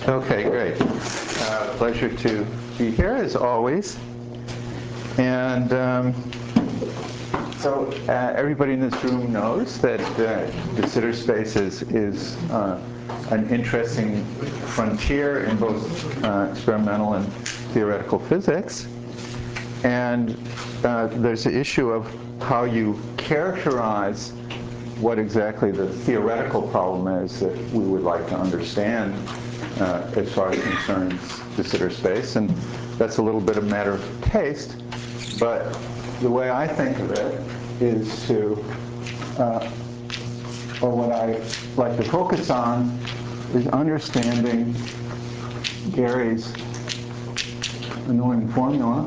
Okay, great. Pleasure to be here as always. And so everybody in this room knows that de Sitter space is an interesting frontier in both experimental and theoretical physics. And there's the issue of how you characterize what exactly the theoretical problem is that we would like to understand as far as concerns de Sitter space. And that's a little bit a matter of taste. But the way I think of it is to, or what I like to focus on, is understanding Gary's annoying formula.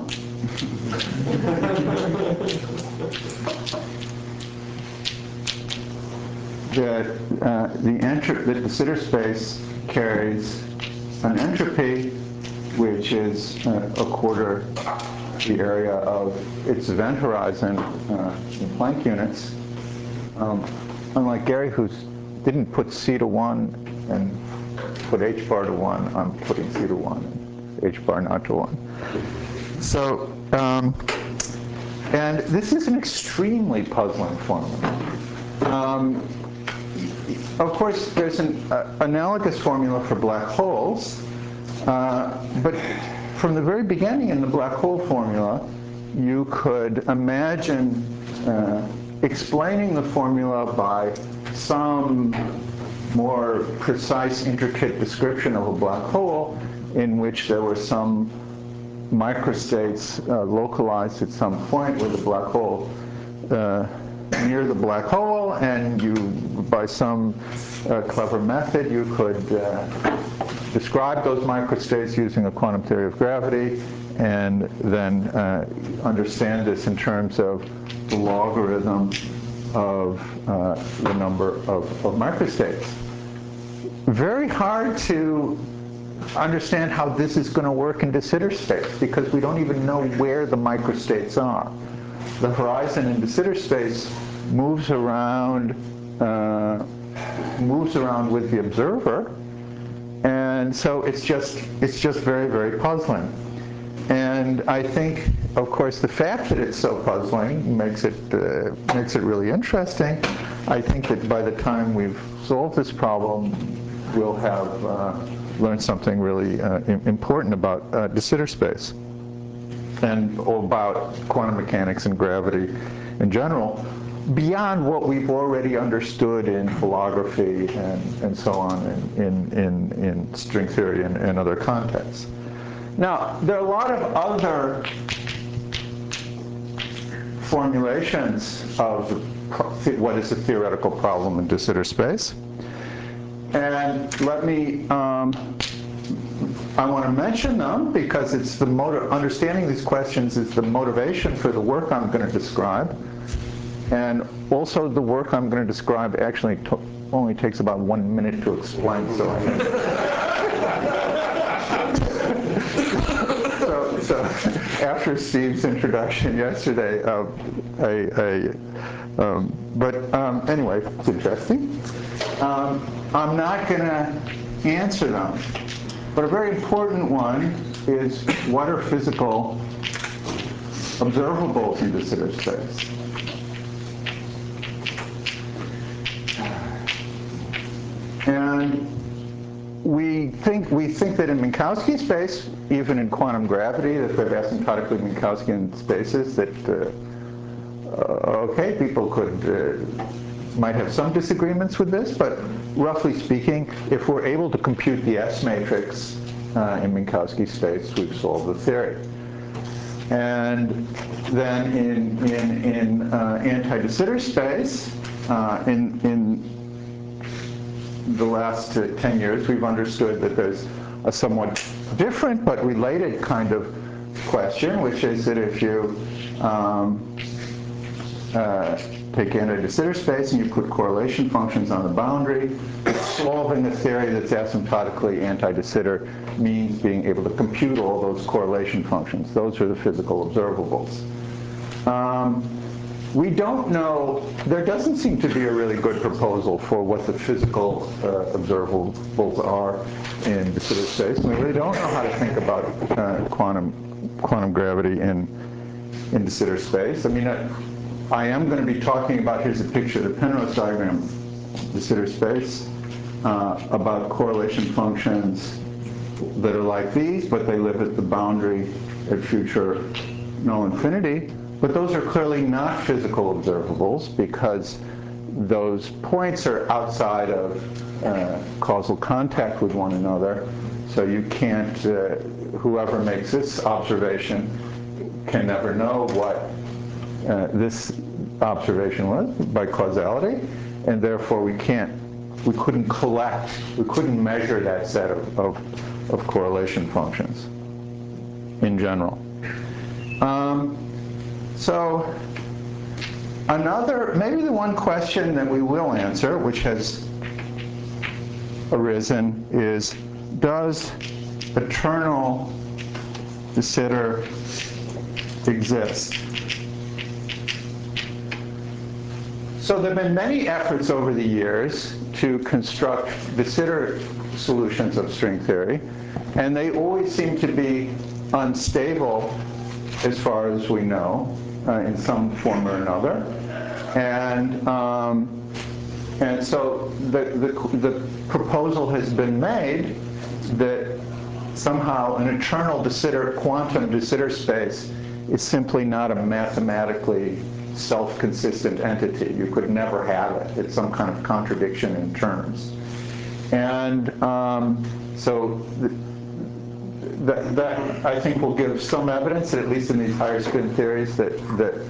That the de Sitter space carries an entropy which is a quarter the area of its event horizon in Planck units. Unlike Gary, who didn't put C to 1 and put H bar to 1, I'm putting C to 1 and H bar not to 1. So, and this is an extremely puzzling formula. Of course, there's an analogous formula for black holes, but from the very beginning in the black hole formula, you could imagine explaining the formula by some more precise, intricate description of a black hole in which there were some microstates localized at some point with the black hole near the black hole, and you, by some clever method, you could describe those microstates using a quantum theory of gravity, and then understand this in terms of the logarithm of the number of microstates. Very hard to understand how this is going to work in de Sitter space, because we don't even know where the microstates are. The horizon in de Sitter space moves around with the observer, and so it's just very, very puzzling. And I think, of course, the fact that it's so puzzling makes it really interesting. I think that by the time we've solved this problem, we'll have learned something really important about de Sitter space and about quantum mechanics and gravity in general, beyond what we've already understood in holography and so on in string theory and other contexts. Now, there are a lot of other formulations of what is a theoretical problem in de Sitter space. And let me, I want to mention them because it's the understanding these questions is the motivation for the work I'm going to describe. And also the work I'm going to describe actually only takes about 1 minute to explain, so so after Steve's introduction yesterday, anyway, it's interesting. I'm not going to answer them, but a very important one is what are physical observables in de Sitter space? And we think that in Minkowski space, even in quantum gravity, that there are asymptotically Minkowskian spaces that, okay, people might have some disagreements with this, but roughly speaking, if we're able to compute the S matrix in Minkowski space, we've solved the theory. And then in anti-de Sitter space, in the last 10 years, we've understood that there's a somewhat different but related kind of question, which is that if you take anti-de Sitter space and you put correlation functions on the boundary, solving a theory that's asymptotically anti-de Sitter means being able to compute all those correlation functions. Those are the physical observables. we don't know, there doesn't seem to be a really good proposal for what the physical observables are in de Sitter space. We really don't know how to think about quantum gravity in de Sitter space. I mean, I am going to be talking about, here's a picture of the Penrose diagram, de Sitter space, about correlation functions that are like these, but they live at the boundary at future null infinity. But those are clearly not physical observables because those points are outside of causal contact with one another. So you can't, whoever makes this observation can never know what this observation was by causality, and therefore we couldn't measure that set of correlation functions in general. So maybe the one question that we will answer, which has arisen, is does eternal de Sitter exist? So there have been many efforts over the years to construct de Sitter solutions of string theory, and they always seem to be unstable as far as we know, in some form or another. And so the proposal has been made that somehow an eternal de Sitter, quantum de Sitter space is simply not a mathematically self-consistent entity. You could never have it. It's some kind of contradiction in terms. And so that I think will give some evidence that at least in these higher spin theories that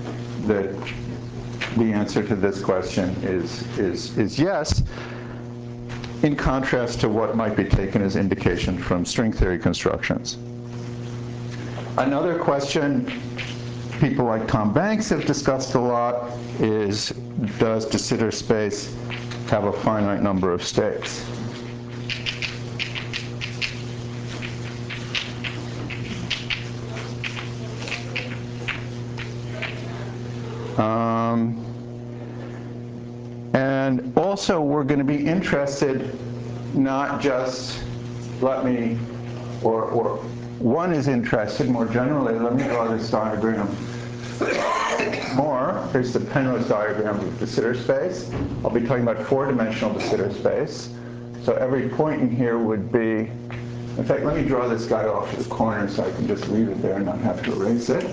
the answer to this question is yes, in contrast to what might be taken as indication from string theory constructions. Another question people like Tom Banks have discussed a lot is, does de Sitter space have a finite number of states? And also, we're going to be interested not just, one is interested more generally, let me draw this diagram more. Here's the Penrose diagram of de Sitter space. I'll be talking about four-dimensional de Sitter space. So every point in here would be, in fact, let me draw this guy off to the corner so I can just leave it there and not have to erase it.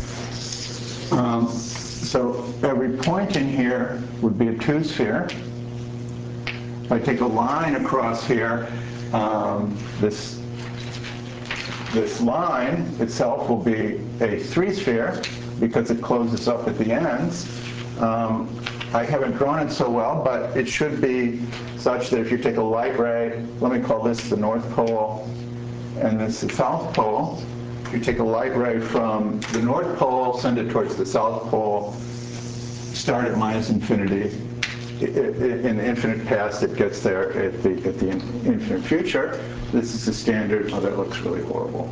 So every point in here would be a two-sphere. If I take a line across here, this line itself will be a three-sphere because it closes up at the ends. I haven't drawn it so well, but it should be such that if you take a light ray, let me call this the North Pole and this the South Pole. If you take a light ray from the North Pole, send it towards the South Pole, start at minus infinity. In the infinite past, it gets there at the infinite future. This is the standard. Oh, that looks really horrible.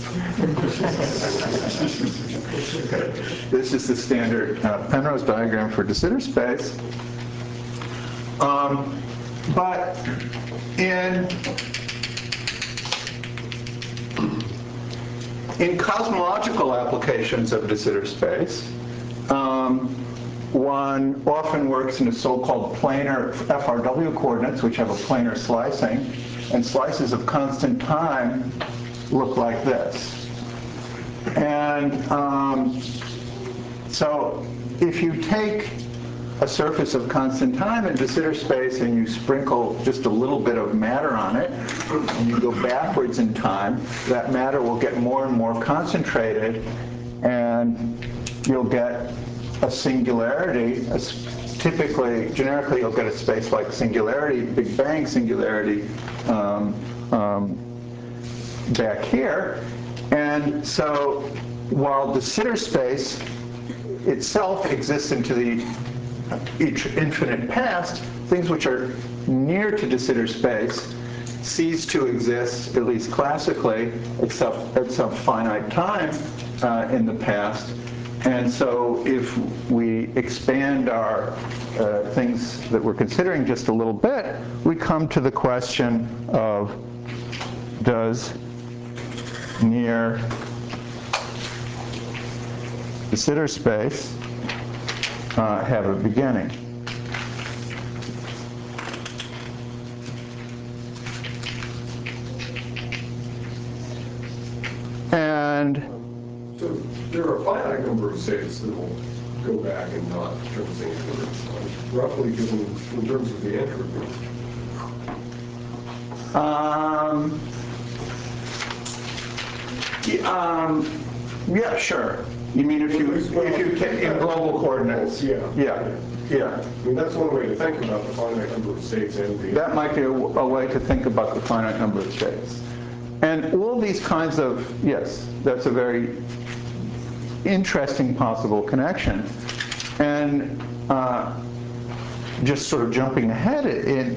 This is the standard Penrose diagram for de Sitter space. But in cosmological applications of de Sitter space, one often works in a so-called planar FRW coordinates, which have a planar slicing, and slices of constant time look like this. And so if you take a surface of constant time in de Sitter space and you sprinkle just a little bit of matter on it, and you go backwards in time, that matter will get more and more concentrated, and you'll get a singularity. Typically, generically, you'll get a space-like singularity, Big Bang singularity, back here. And so while de Sitter space itself exists into the infinite past, things which are near to de Sitter space cease to exist, at least classically, except at some finite time in the past. And so if we expand our things that we're considering just a little bit, we come to the question of, does near de Sitter space have a beginning? And so there are a finite number of states that will go back and not turn things roughly given in terms of the entropy. Yeah, sure. You mean if you take in global coordinates? Yeah. Yeah. I mean, that's one way to think about the finite number of states and the... That might be a way to think about the finite number of states. And all these kinds of, yes, that's a very interesting possible connection. And just sort of jumping ahead,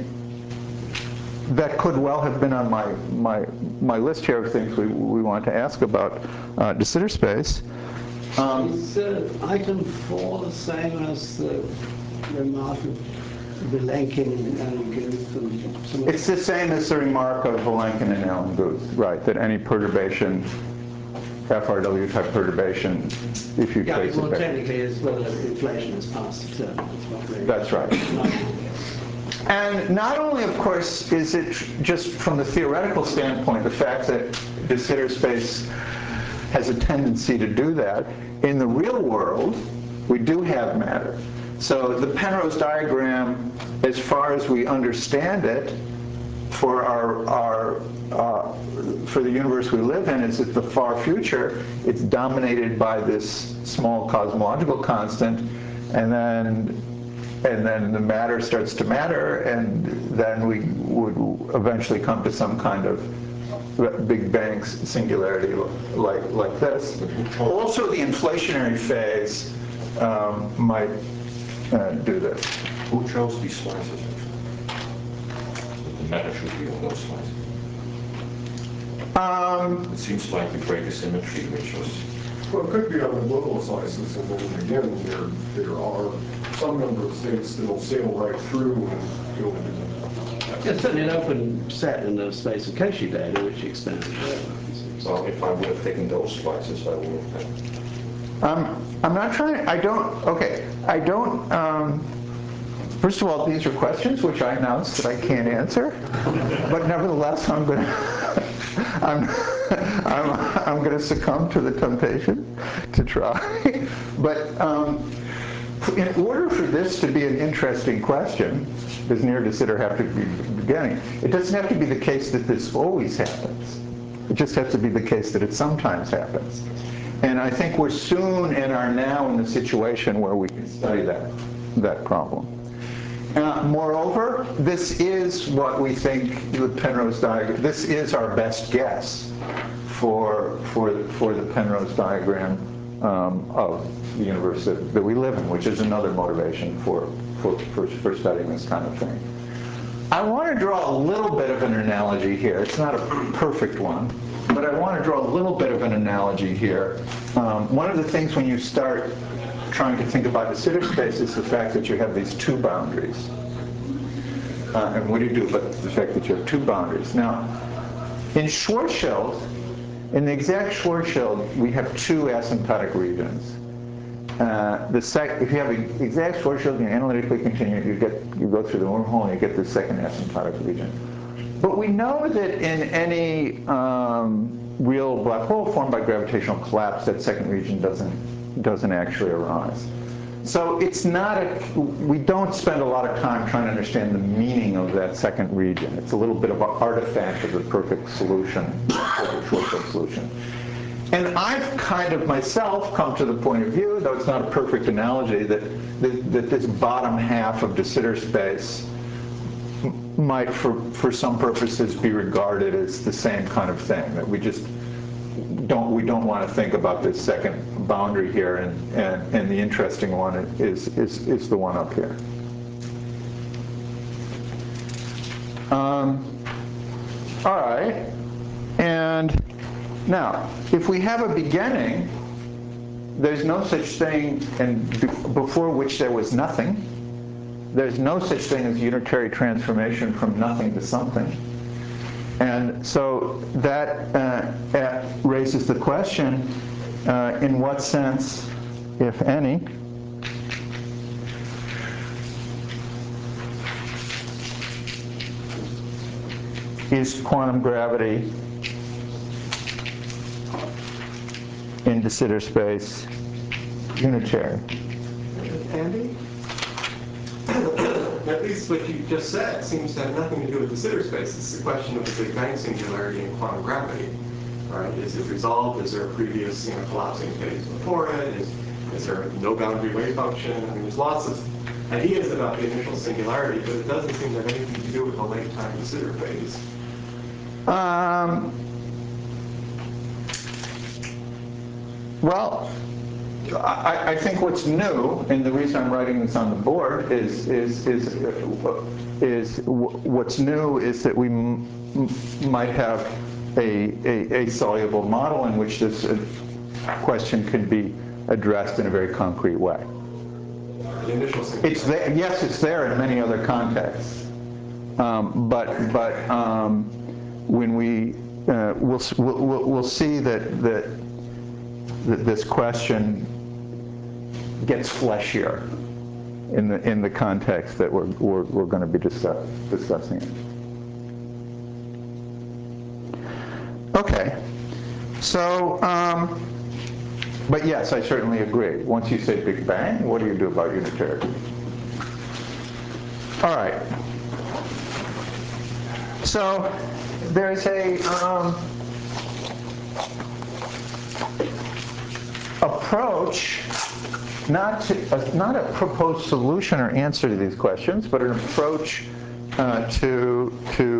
that could well have been on my list here of things we want to ask about de Sitter space. Is item 4 the same as the remark of Vilenkin and Guth and some of It's the same as the remark of Vilenkin and Alan Guth, right? That any perturbation, FRW type perturbation, if you trace it well, back. technically, as well as inflation has passed a term. That's right. And not only, of course, is it just from the theoretical standpoint, the fact that de Sitter space has a tendency to do that, in the real world, we do have matter. So the Penrose diagram, as far as we understand it, for for the universe we live in, is that the far future, it's dominated by this small cosmological constant, and then the matter starts to matter, and then we would eventually come to some kind of Big Bang singularity like this. Also, the inflationary phase might do this. Who chose these slices? The matter should be on those slices. It seems like the greatest symmetry, which was... Well, it could be on the global slices, and then again, there are some number of states that will sail right through and go into that. There's certainly an open set in the space of Cauchy data, which expands. Well, if I would have taken those slices, I would have... I'm not trying, I don't, first of all, these are questions which I announced that I can't answer, but nevertheless, I'm going to succumb to the temptation to try. But in order for this to be an interesting question, does near de Sitter have to be beginning? It doesn't have to be the case that this always happens. It just has to be the case that it sometimes happens. And I think we're soon and are now in the situation where we can study that problem. Moreover, this is what we think the Penrose diagram, this is our best guess for the Penrose diagram of the universe that we live in, which is another motivation for studying this kind of thing. I want to draw a little bit of an analogy here. It's not a perfect one, but I want to draw a little bit of an analogy here. One of the things when you start trying to think about de Sitter space is the fact that you have these two boundaries. And what do you do about the fact that you have two boundaries? Now, in Schwarzschild, in the exact Schwarzschild, we have two asymptotic regions. If you have the exact Schwarzschild, you analytically continue, you go through the wormhole and you get the second asymptotic region. But we know that in any real black hole formed by gravitational collapse, that second region doesn't actually arise. So it's not we don't spend a lot of time trying to understand the meaning of that second region. It's a little bit of an artifact of the perfect solution, perfect Schwarzschild solution. And I've kind of myself come to the point of view, though it's not a perfect analogy, that this bottom half of de Sitter space might, for some purposes, be regarded as the same kind of thing. That we don't want to think about this second boundary here, and the interesting one is the one up here. All right, and now if we have a beginning, there's no such thing, and before which there was nothing. There's no such thing as unitary transformation from nothing to something. And so that raises the question, in what sense, if any, is quantum gravity in de Sitter space unitary? Andy? At least what you just said seems to have nothing to do with de Sitter space. It's the question of the Big Bang singularity and quantum gravity. Right? Is it resolved? Is there a previous collapsing phase before it? Is there no boundary wave function? I mean, there's lots of ideas about the initial singularity, but it doesn't seem to have anything to do with the late time de Sitter phase. Well, I think what's new, and the reason I'm writing this on the board is what's new is that we might have a soluble model in which this question can be addressed in a very concrete way. The initial singularity. It's there, yes, it's there in many other contexts, but when we'll see that this question gets fleshier in the context that we're going to be discussing it. Okay, so but yes, I certainly agree. Once you say Big Bang, what do you do about unitarity? All right. So there's a approach, not a proposed solution or answer to these questions, but an approach to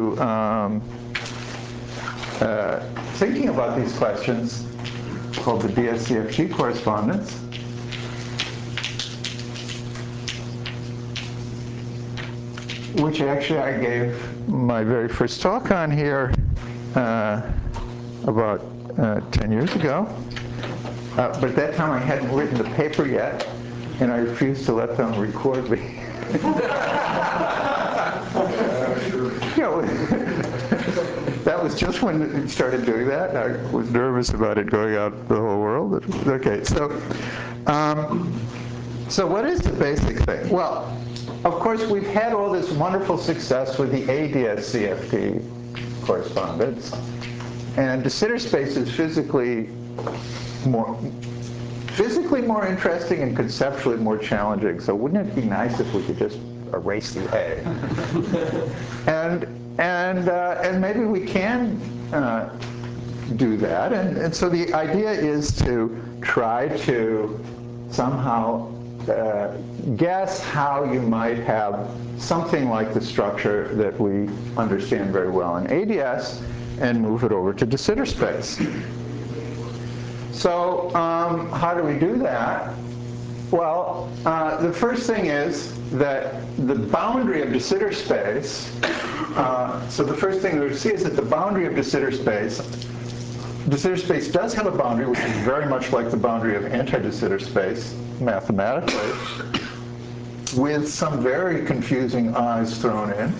thinking about these questions called the DSCFG correspondence. Which actually I gave my very first talk on here about 10 years ago. But at that time I hadn't written the paper yet, and I refused to let them record me. That was just when it started doing that. I was nervous about it going out to the whole world. Okay, so what is the basic thing? Well, of course, we've had all this wonderful success with the ADS-CFT correspondence, and de Sitter space is physically more interesting and conceptually more challenging. So wouldn't it be nice if we could just erase the A? and maybe we can do that. And so the idea is to try to somehow guess how you might have something like the structure that we understand very well in ADS and move it over to de Sitter space. So how do we do that? Well, the first thing is that the boundary of de Sitter space, so the first thing we see is that the boundary of de Sitter space does have a boundary which is very much like the boundary of anti-de Sitter space mathematically, with some very confusing i's thrown in.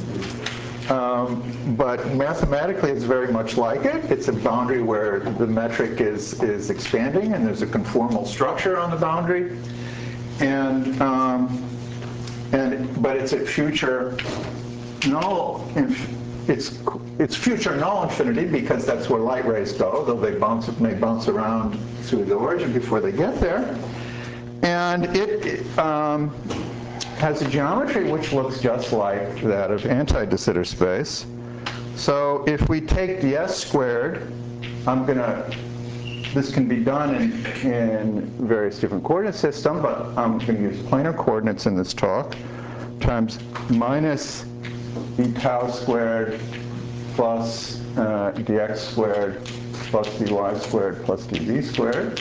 But mathematically it's very much like it. It's a boundary where the metric is expanding and there's a conformal structure on the boundary. But it's at future null. It's future null infinity because that's where light rays go, though they may bounce around through the origin before they get there. And it has a geometry which looks just like that of anti-de Sitter space. So if we take ds squared, this can be done in various different coordinate systems, but I'm going to use planar coordinates in this talk, times minus d tau squared plus dx squared plus dy squared plus dz squared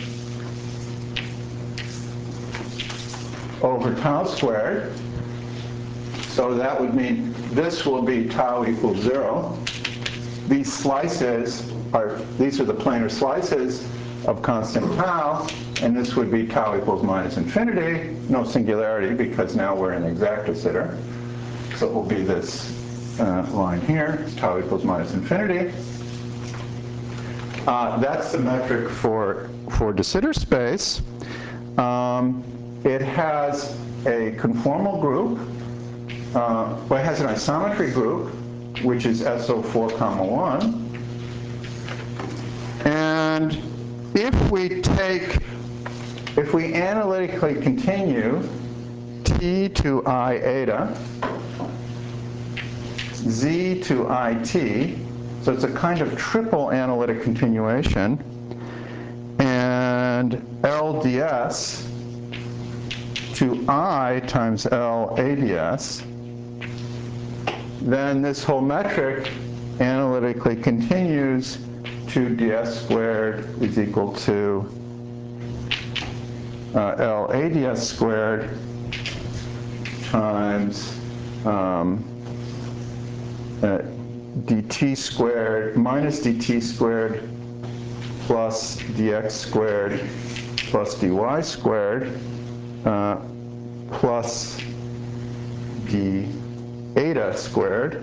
over tau squared. So that would mean this will be tau equals 0. These are the planar slices of constant tau. and this would be tau equals minus infinity, no singularity because now we're in exact de Sitter. So it will be this line here, tau equals minus infinity. That's the metric for de Sitter space. It has a conformal group, well, it has an isometry group, which is SO4, 1. And if we analytically continue t to I eta, z to it, so it's a kind of triple analytic continuation, and L ds to I times L ads, then this whole metric analytically continues to ds squared is equal to L ads squared times dt squared minus dt squared plus dx squared plus dy squared plus d eta squared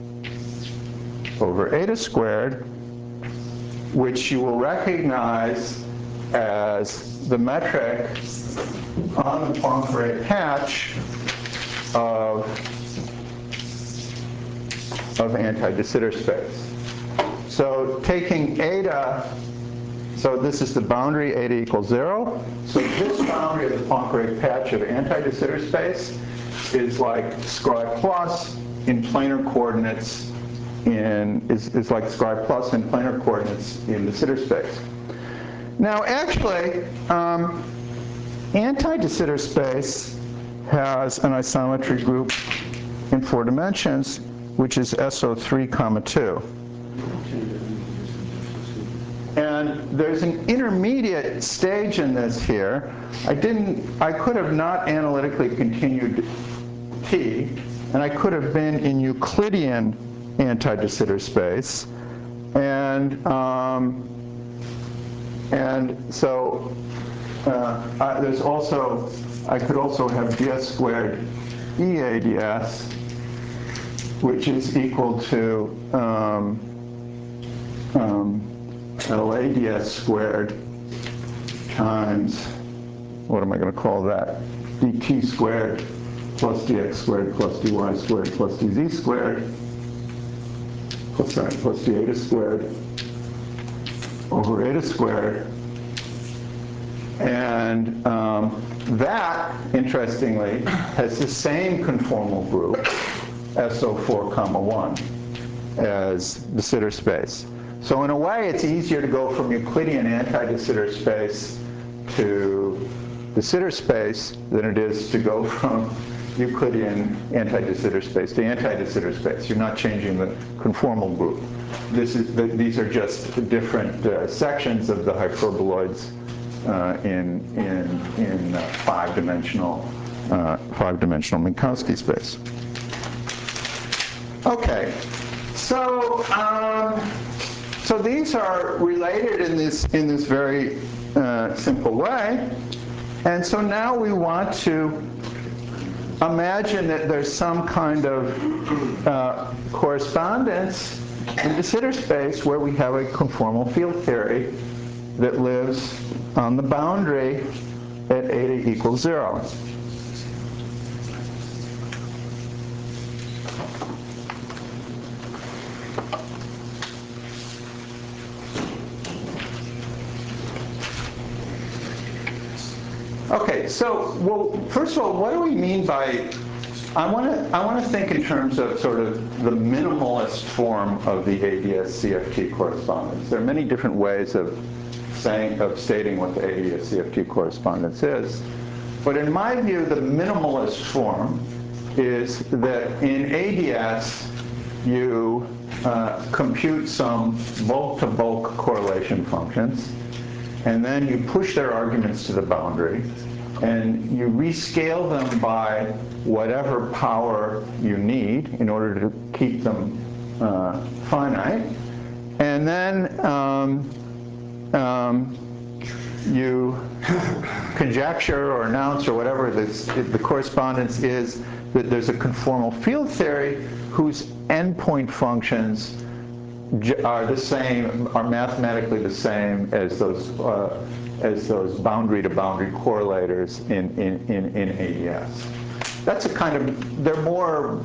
over eta squared, which you will recognize as the metric on the Poincare patch of anti-de Sitter space. So taking eta, so this is the boundary, eta equals 0. So this boundary of the Poincare patch of anti-de Sitter space is like scribe plus in planar coordinates is like scribe plus in planar coordinates in de Sitter space. Now actually, anti-de Sitter space has an isometry group in 4 dimensions, which is SO3, 2. And there's an intermediate stage in this here. I could have not analytically continued T, and I could have been in Euclidean anti-de Sitter space. And so there's also, I could also have ds squared EADS, which is equal to LADS squared times, what am I going to call that? dt squared plus dx squared plus dy squared plus dz squared plus d eta squared over eta squared. And that, interestingly, has the same conformal group, SO4, 1, as de Sitter space. So in a way, it's easier to go from Euclidean anti-de Sitter space to de Sitter space than it is to go from Euclidean anti-de Sitter space to anti-de Sitter space. You're not changing the conformal group. These are just different sections of the hyperboloids in five-dimensional Minkowski space. Okay, so so these are related in this very simple way, and so now we want to imagine that there's some kind of correspondence in de Sitter space where we have a conformal field theory that lives on the boundary at eta equals 0. Okay, so well, first of all, what do we mean by? I want to think in terms of sort of the minimalist form of the ADS-CFT correspondence. There are many different ways of stating what the ADS-CFT correspondence is, but in my view, the minimalist form is that in ADS you compute some bulk-to-bulk correlation functions, and then you push their arguments to the boundary, and you rescale them by whatever power you need in order to keep them finite. And then you conjecture or announce or whatever the correspondence is that there's a conformal field theory whose endpoint functions are the same, are mathematically the same as those boundary-to-boundary correlators in ADS. That's a kind of, they're more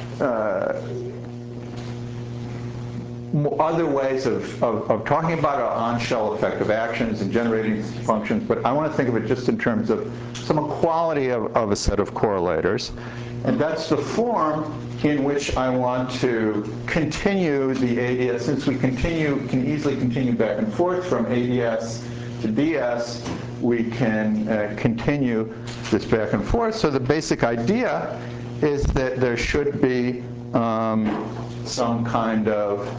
other ways of talking about our on-shell effective actions and generating functions, but I want to think of it just in terms of some equality of a set of correlators. And that's the form in which I want to continue the ADS, since we can easily continue back and forth from ADS to DS, we can continue this back and forth. So the basic idea is that there should be some kind of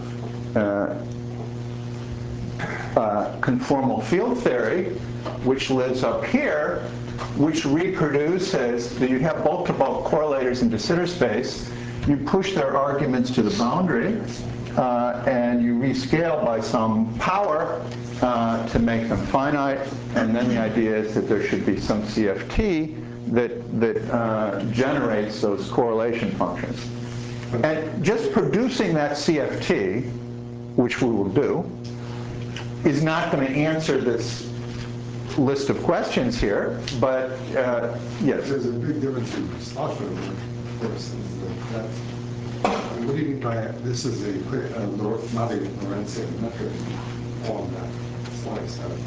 conformal field theory, which lives up here, which reproduces, you have bulk-to-bulk correlators in de Sitter space, you push their arguments to the boundary, and you rescale by some power to make them finite, and then the idea is that there should be some CFT that generates those correlation functions. And just producing that CFT, which we will do, is not going to answer this list of questions here, but yes. There's a big difference in Schlossberg versus that. What do you mean by this is not a Lorentzian metric on that slice out of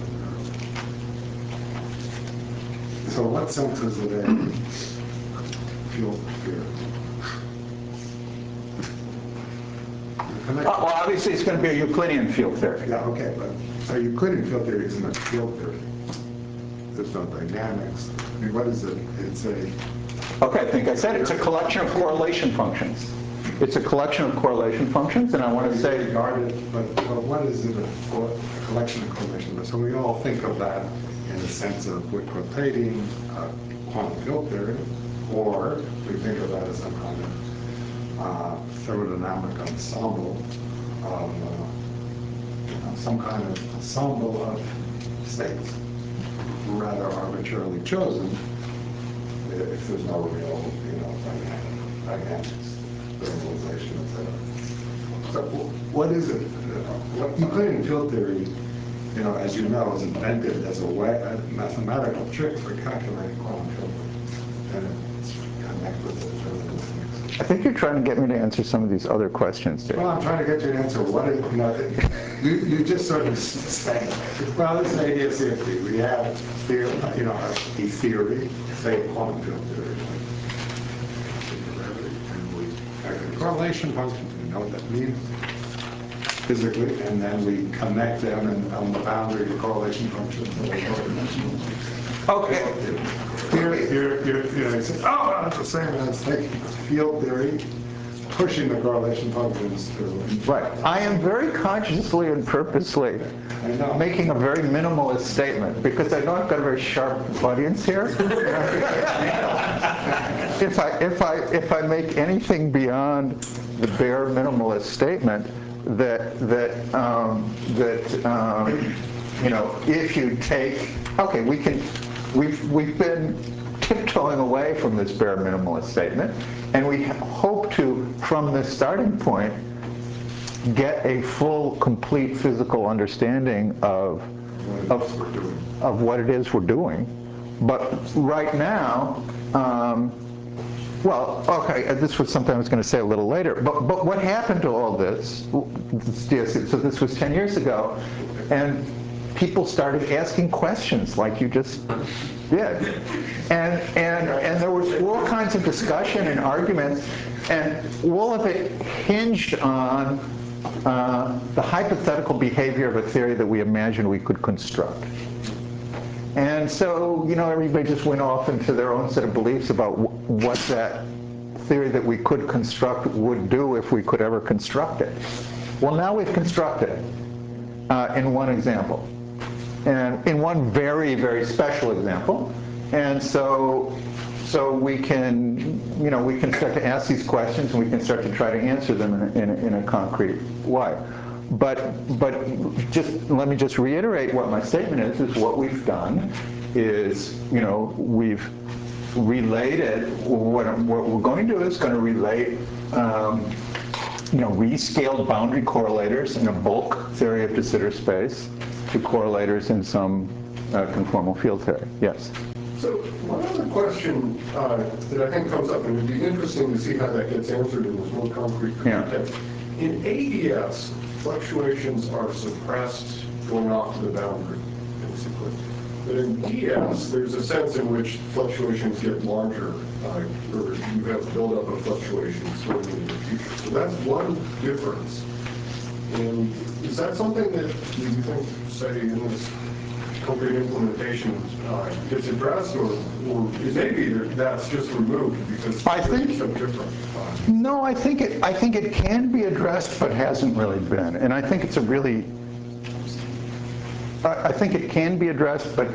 the. So in what sense is it a field theory? Well, obviously it's going to be a Euclidean field theory. Yeah, okay, but a Euclidean field theory isn't a field theory. There's no dynamics. I mean, what is it? It's a... Okay, I think I said it's a collection of correlation functions. It's a collection of correlation functions, and I want to say... But what is it? A collection of correlation functions. So we all think of that in the sense of quick rotating quantum field theory, or we think of that as some kind of thermodynamic ensemble of some kind of ensemble of states, rather arbitrarily chosen, if there's no real, dynamics, thermalization, etc. So what is it? What Euclidean field theory, as you know, is invented as a mathematical trick for calculating quantum field theory, and it's connected with determinism. I think you're trying to get me to answer some of these other questions, Dave. Well, I'm trying to get you to answer what is, you just sort of say, well, this is ADS-CFT. We have a theory, say quantum field theory, and we have a correlation function. We know what that means physically, and then we connect them on the boundary to correlation functions. Okay. You say, oh, that's the same as field theory, pushing the correlation functions to... Right. I am very consciously and purposely making a very minimalist statement, because I know I've got a very sharp audience here. If I make anything beyond the bare minimalist statement, if you take, okay, we've been tiptoeing away from this bare minimalist statement, and we hope to, from this starting point, get a full, complete physical understanding of what it is we're doing. But right now, well, okay, this was something I was going to say a little later, but what happened to all this, so this was 10 years ago, and people started asking questions like you just did. And there was all kinds of discussion and arguments, and all of it hinged on the hypothetical behavior of a theory that we imagined we could construct. And so, everybody just went off into their own set of beliefs about what that theory that we could construct would do if we could ever construct it. Well, now we've constructed it in one example, and in one very, very special example. And so we can, we can start to ask these questions, and we can start to try to answer them in a concrete way. just let me just reiterate what my statement is what we've done is, we've related, what we're going to do is going to relate, rescaled boundary correlators in a bulk theory of de Sitter space to correlators in some conformal field theory. Yes? So one other question that I think comes up, and it'd be interesting to see how that gets answered in this more concrete context. In ADS, fluctuations are suppressed going off to the boundary, basically. But in DS, there's a sense in which fluctuations get larger, or you have buildup of fluctuations going into the future. So that's one difference. And is that something that you think, say, in this concrete implementation gets addressed, or maybe that's just removed because it's so different? No, I think it can be addressed, but hasn't really been. And I think it's a really, I think it can be addressed, but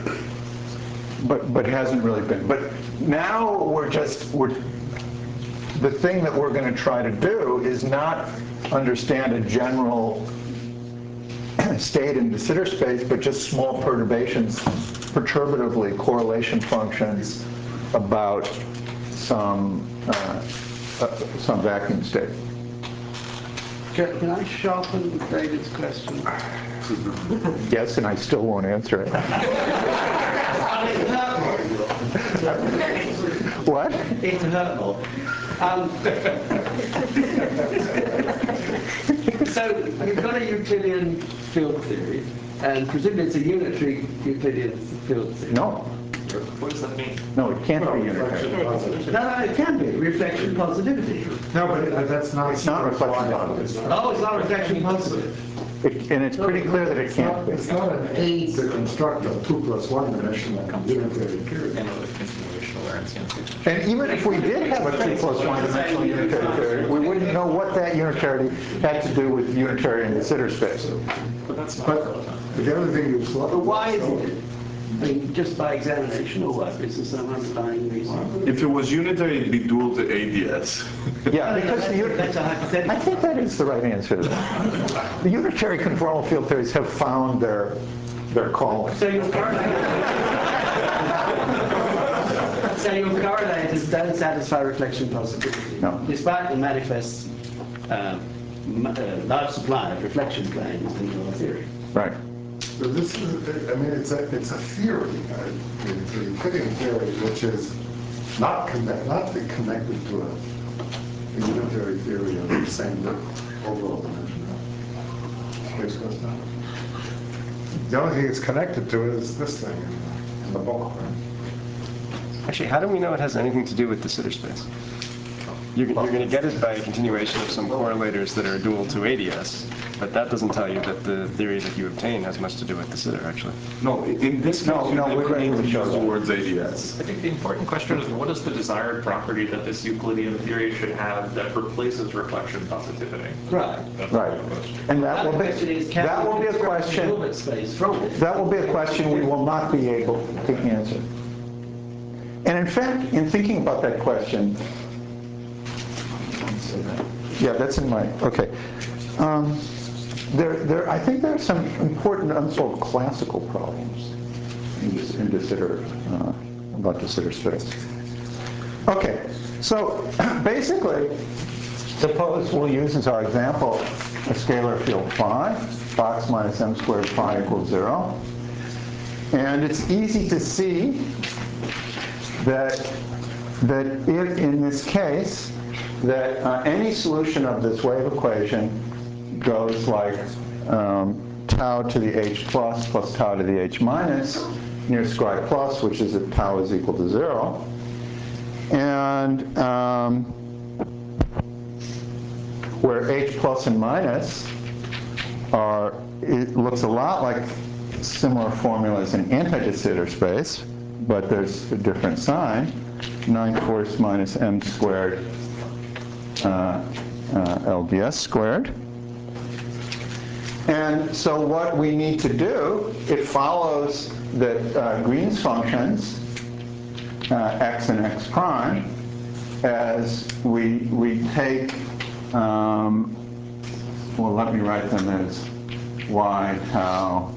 hasn't really been. But now the thing that we're going to try to do is not understand a general state in de Sitter space, but just small perturbations, perturbatively correlation functions about some vacuum state. Can I sharpen David's question? Yes, and I still won't answer it. What? It's hurtful. So you've got a Euclidean field theory, and presumably it's a unitary Euclidean field theory. No. What does that mean? No, it can't be unitary. No, it can be. Reflection positivity. No, but that's not. It's not reflection positive. Oh, it's not reflection positive. And it's pretty clear that it can't be. It's not an aid to construct a 2 + 1 dimensional unitary theory. And even if we did have a 2 + 1 dimensional unitary theory, we wouldn't know what that unitarity had to do with unitary and de Sitter space. But that's not. But the other thing you But why is it? I mean, just by examination or what? Is there some underlying reason? If it was unitary, it'd be dual to ADS. Yeah, because That's a hypothetical. I think that is the right answer to that. The unitary conformal field theories have found their calling. So your correlators don't satisfy reflection positivity, No. despite the manifest large supply of reflection planes in your theory. Right. So this is, I mean, it's a theory, the Euclidean theory, which is not connected to a unitary theory of the same overall dimension. Space goes down. The only thing it's connected to is this thing in the bulk, right? Actually, how do we know it has anything to do with de Sitter space? You're going to get it by a continuation of some correlators that are dual to ADS, but that doesn't tell you that the theory that you obtain has much to do with de Sitter, actually. No, in this case, No, you we're need to ready to show use that. the words ADS. I think the important question is, what is the desired property that this Euclidean theory should have that replaces reflection positivity? Right. That's Right. the question. And That will be a question. Hilbert space from it. That will be a question we will not be able to answer. And in fact, in thinking about that question, yeah, that's in my, okay. I think there are some important unsolved classical problems in de Sitter, about de Sitter space. Okay, so basically, suppose we'll use as our example a scalar field phi, box minus m squared phi equals 0. And it's easy to see that if, in this case, that any solution of this wave equation goes like tau to the h plus tau to the h minus near scribe plus, which is that tau is equal to 0. And where h plus and minus it looks a lot like similar formulas in anti-de Sitter space, but there's a different sign, 9/4 minus m squared LDS squared. And so what we need to do, it follows that Green's functions, x and x prime, as we take well, let me write them as y tau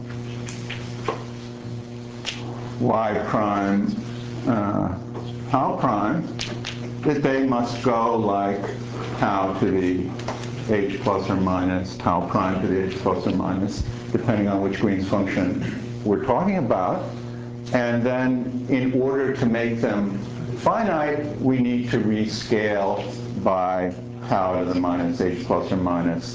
y prime tau prime, that they must go like tau to the h plus or minus, tau prime to the h plus or minus, depending on which Green's function we're talking about. And then in order to make them finite, we need to rescale by tau to the minus h plus or minus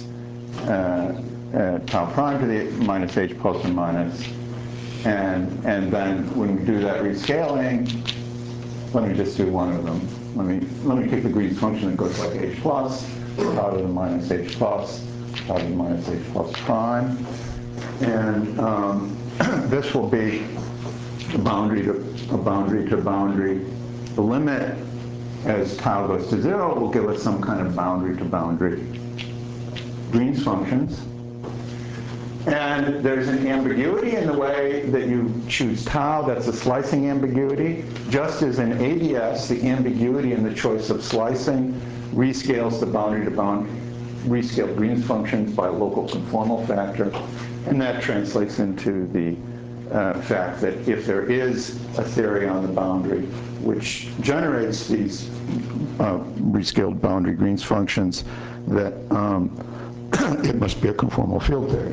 tau prime to the minus h plus or minus. And then when we do that rescaling, let me just do one of them. Let me take the Green's function that goes like h plus, tau to the minus h plus, tau to the minus h plus prime. And this will be a boundary to boundary. The limit as tau goes to 0 will give us some kind of boundary to boundary Green's functions. And there's an ambiguity in the way that you choose tau. That's a slicing ambiguity. Just as in ADS, the ambiguity in the choice of slicing rescales the boundary to boundary, rescale Green's functions by a local conformal factor. And that translates into the fact that if there is a theory on the boundary which generates these rescaled boundary Green's functions, that it must be a conformal field theory.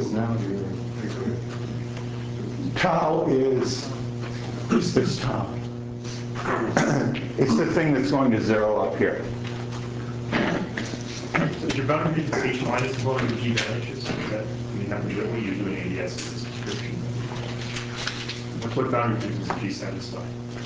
Tau is this tau. It's the thing that's going to 0 up here. So is your boundary to H minus is one of the key vanishes? That what you do in ADS is this description. What boundary does G satisfy?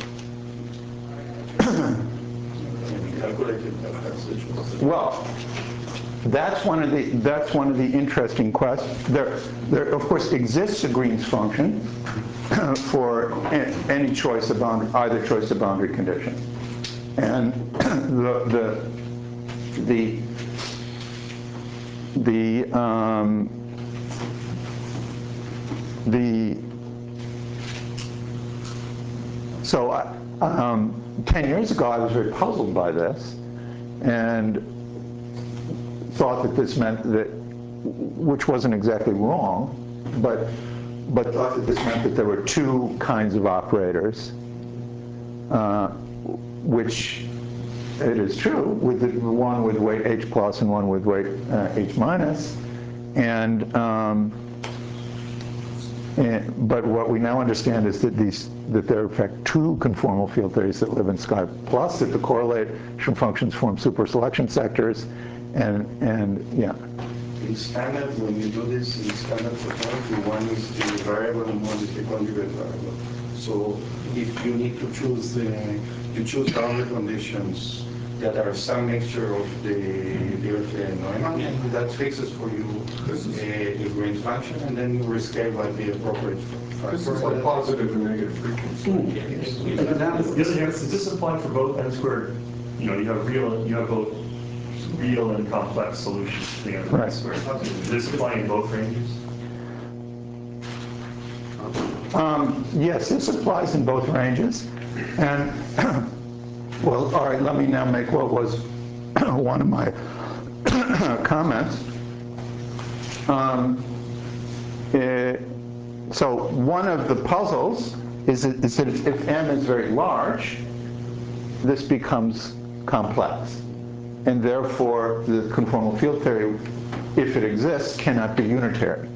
Well, that's one of the interesting questions. There of course exists a Green's function for any choice of boundary, either choice of boundary condition, and so 10 years ago I was very puzzled by this and thought that this meant that, which wasn't exactly wrong, but thought that this meant that there were two kinds of operators, which it is true, with one with weight h plus and one with weight h minus, but what we now understand is that there are in fact two conformal field theories that live in Sky Plus, that the correlation functions form super selection sectors, and yeah. In standard, when you do this in standard topology, one is the variable and one is the conjugate variable. So if you need to choose you choose boundary conditions that are some mixture of the Dirichlet and Neumann, and that fixes for you the Green's function, and then you rescale by the appropriate factor. This is like positive and negative frequency. Does this apply for both n squared? You have both real and complex solutions to the n squared. Does this apply in both ranges? Yes, this applies in both ranges, and well, all right, let me now make what was one of my comments. So one of the puzzles is that if M is very large, this becomes complex. And therefore, the conformal field theory, if it exists, cannot be unitary.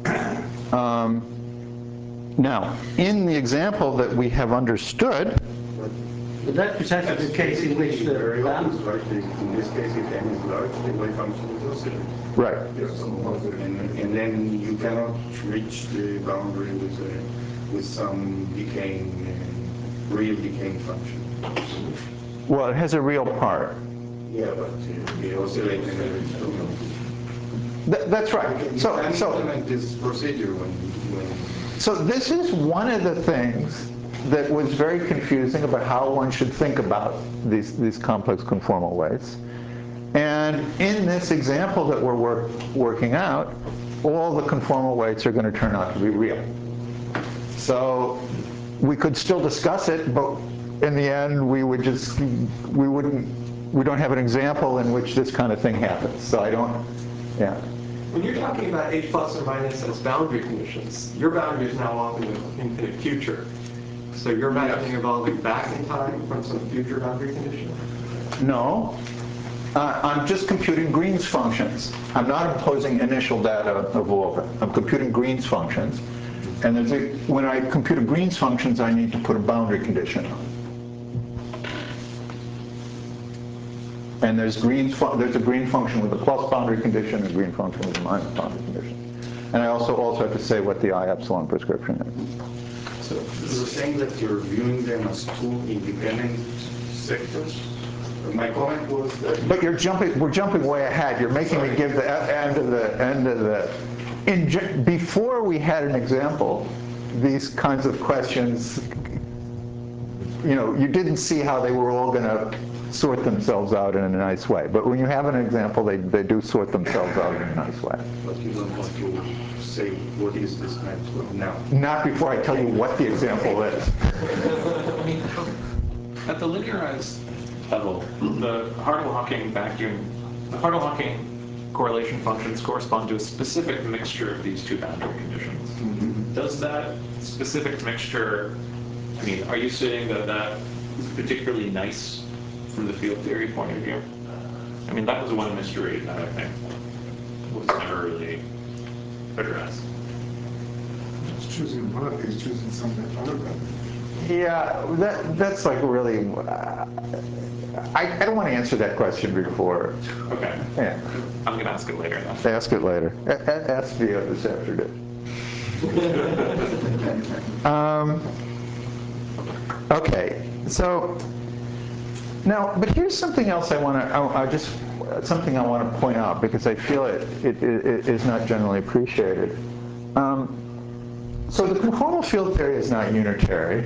Now, in the example that we have understood, but that's precisely the case in which the variable is large. In this case, if n is large, the wave function is also right. and then you cannot reach the boundary with some real decaying function. Well, it has a real part. Yeah, but the oscillating is too. That's right. So implement this procedure when. So this is one of the things that was very confusing about how one should think about these complex conformal weights. And in this example that we're working out, all the conformal weights are going to turn out to be real. So we could still discuss it, but in the end, we don't have an example in which this kind of thing happens. So I don't, yeah. When you're talking about H plus or minus as boundary conditions, your boundary is now off in the infinite future. So you're imagining evolving back in time from some future boundary condition? No. I'm just computing Green's functions. I'm not imposing initial data of orbit. I'm computing Green's functions. And when I compute a Green's functions, I need to put a boundary condition on. And there's a Green function with a plus boundary condition and a Green function with a minus boundary condition. And I also have to say what the I epsilon prescription is. So you're saying that you're viewing them as two independent sectors? My comment was that... But we're jumping way ahead. You're making me give the end of the... Before we had an example, these kinds of questions, you didn't see how they were all going to sort themselves out in a nice way. But when you have an example, they do sort themselves out in a nice way. But you don't want to say what is this now? Not before I tell you what the example is. At the linearized level, the Hartle-Hawking correlation functions correspond to a specific mixture of these two boundary conditions. Mm-hmm. Does that specific mixture, are you saying that that is particularly nice from the field theory point of view? That was one mystery that I think was never really addressed. He's choosing one, he's choosing something other than. Yeah, that's like really... I don't want to answer that question before. Okay. Yeah. I'm going to ask it later then. Ask it later. Ask Vio this afternoon. Okay, so now, but here's something else I want to point out because I feel it is not generally appreciated. So the conformal field theory is not unitary,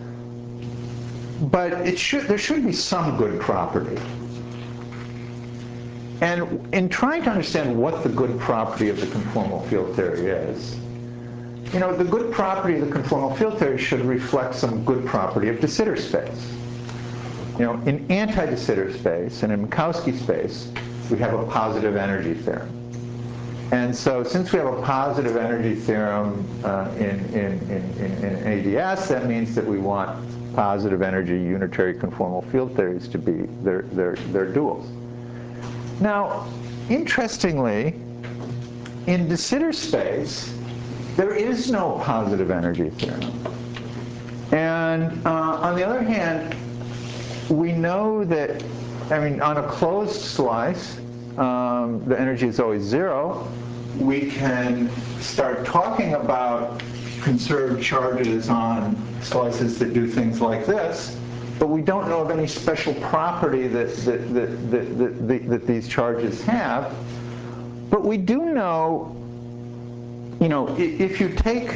but there should be some good property. And in trying to understand what the good property of the conformal field theory is, the good property of the conformal field theory should reflect some good property of de Sitter space. In anti-de Sitter space and in Minkowski space, we have a positive energy theorem. And so since we have a positive energy theorem in ADS, that means that we want positive energy unitary conformal field theories to be their duals. Now, interestingly, in de Sitter space, there is no positive energy theorem. And on the other hand, we know that, on a closed slice, the energy is always zero. We can start talking about conserved charges on slices that do things like this, but we don't know of any special property that these charges have. But we do know, if you take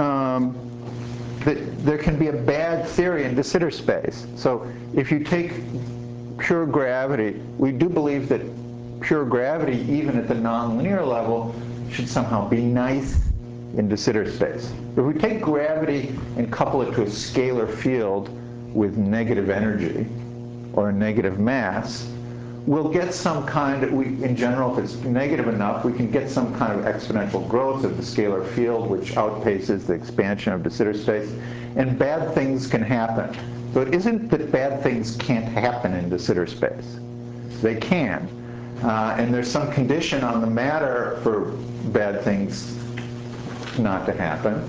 that there can be a bad theory in de Sitter space. So if you take pure gravity, we do believe that pure gravity, even at the nonlinear level, should somehow be nice in de Sitter space. If we take gravity and couple it to a scalar field with negative energy or a negative mass, we'll get some kind of, in general, if it's negative enough, we can get some kind of exponential growth of the scalar field, which outpaces the expansion of de Sitter space, and bad things can happen. So it isn't that bad things can't happen in de Sitter space. They can. And there's some condition on the matter for bad things not to happen.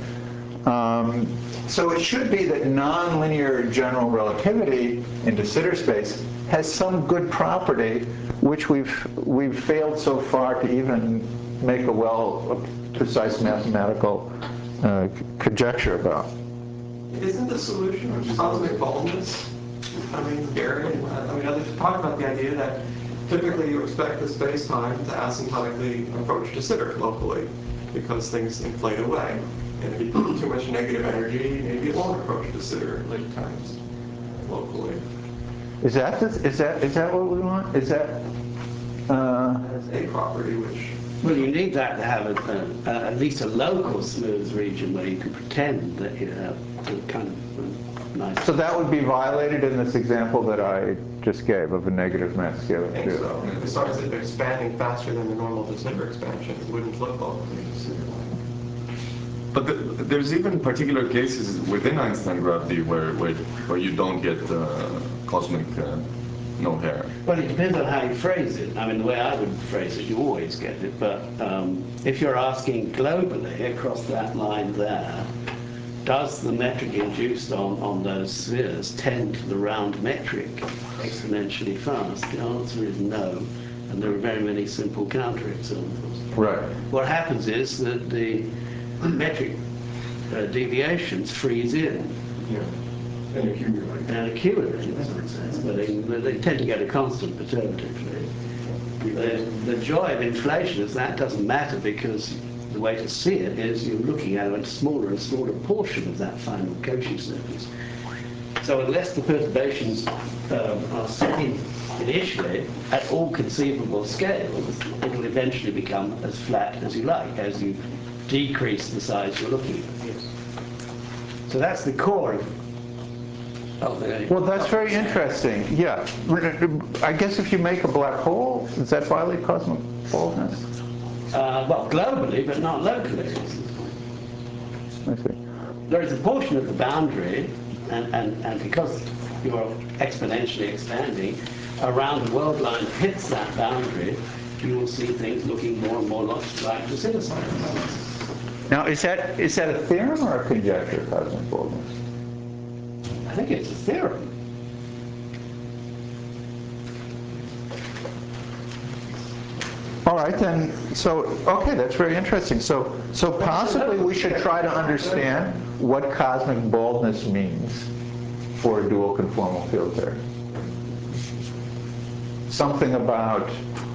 So it should be that nonlinear general relativity in de Sitter space has some good property, which we've failed so far to even make a precise mathematical conjecture about. Isn't the solution cosmic baldness? Gary, others talk about the idea that typically you expect the space-time to asymptotically approach de Sitter locally because things inflate away. And if you put too much negative energy, maybe it won't approach de Sitter late times locally. Is that what we want? Is that That's a property which... Well, you need that to have at least a local smooth region where you can pretend that you have a kind of nice. So that would be violated in this example that I just gave of a negative mass scalar I think field. so. As long as they're expanding faster than the normal de Sitter expansion, it wouldn't look all the de Sitter line. But there's even particular cases within Einstein gravity where you don't get cosmic no hair. Well, it depends on how you phrase it. I mean, the way I would phrase it, you always get it. But if you're asking globally across that line there, does the metric induced on those spheres tend to the round metric exponentially fast? The answer is no. And there are very many simple counterexamples. Right. What happens is that the metric deviations freeze in. Yeah, and accumulate. And accumulate in some sense, but they tend to go to constant perturbatively. The joy of inflation is that doesn't matter, because the way to see it is you're looking at a smaller and smaller portion of that final Cauchy surface. So unless the perturbations are seen initially at all conceivable scales, it'll eventually become as flat as you like, as you decrease the size you're looking at. Yes. So that's the core of Well, that's very interesting. Yeah. I guess if you make a black hole, does that violate cosmic baldness? well, globally, but not locally. I see. There is a portion of the boundary, and because you're exponentially expanding, around the world line hits that boundary, you will see things looking more and more like de Sitter spirals. Now, is that a theorem or a conjecture, cosmic baldness? I think it's a theorem. All right, then, so, okay, that's very interesting. So possibly we should try to understand what cosmic baldness means for a dual conformal field theory. Something about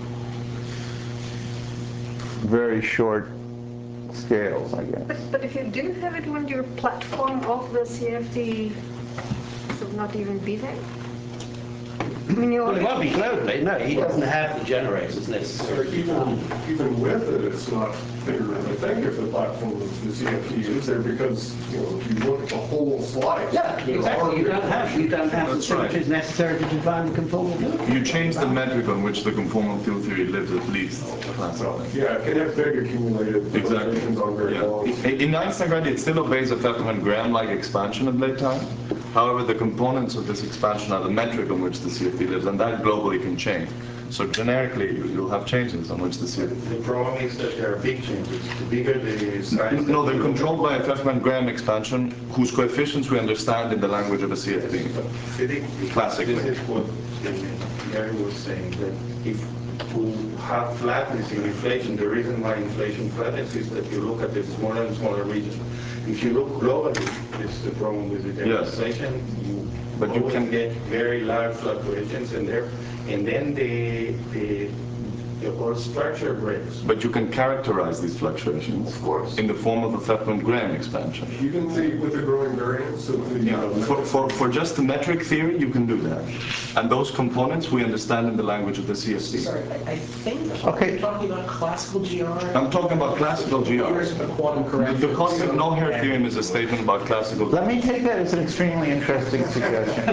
very short scales, I guess. But if you didn't have it, wouldn't your platform of the CFD sort of not even be there? I mean, Well, it won't be globally. No, he doesn't have the generators necessary. Even with it, it's not bigger. I think if the platform of the CFD is there, because if you look at the whole slice, Yeah, exactly. You don't have the signatures necessary to define the conformal field. You change the metric on which the conformal field theory lives at least. yeah, it can have big accumulated Exactly. on very long. In Einstein gravity, it still obeys a Pfefferman-Graham-like expansion at late time. However, the components of this expansion are the metric on which the CFD lives, and that globally can change. So generically, you'll have changes on which the CFD. The problem is that there are big changes. The bigger the size. No, they're controlled by a Pfefferman-Graham expansion, whose coefficients we understand in the language of a CFD. Classically. This is what Gary was saying, that if you have flatness in inflation, the reason why inflation flattens is that you look at the smaller and smaller region. If you look globally, this is the problem with the generalization. But you can get very large fluctuations in there, and then the whole structure breaks. But you can characterize these fluctuations, Of course. in the form of a Pfefferman-Graham expansion. Even with the growing variance of the For just the metric theory, you can do that. And those components we understand in the language of the CFD. Sorry, I think Okay. you're talking about classical GR. I'm talking about classical GR. Here's the quantum correction. The cosmic no-hair theorem is a statement about classical. Let me take that as an extremely interesting suggestion.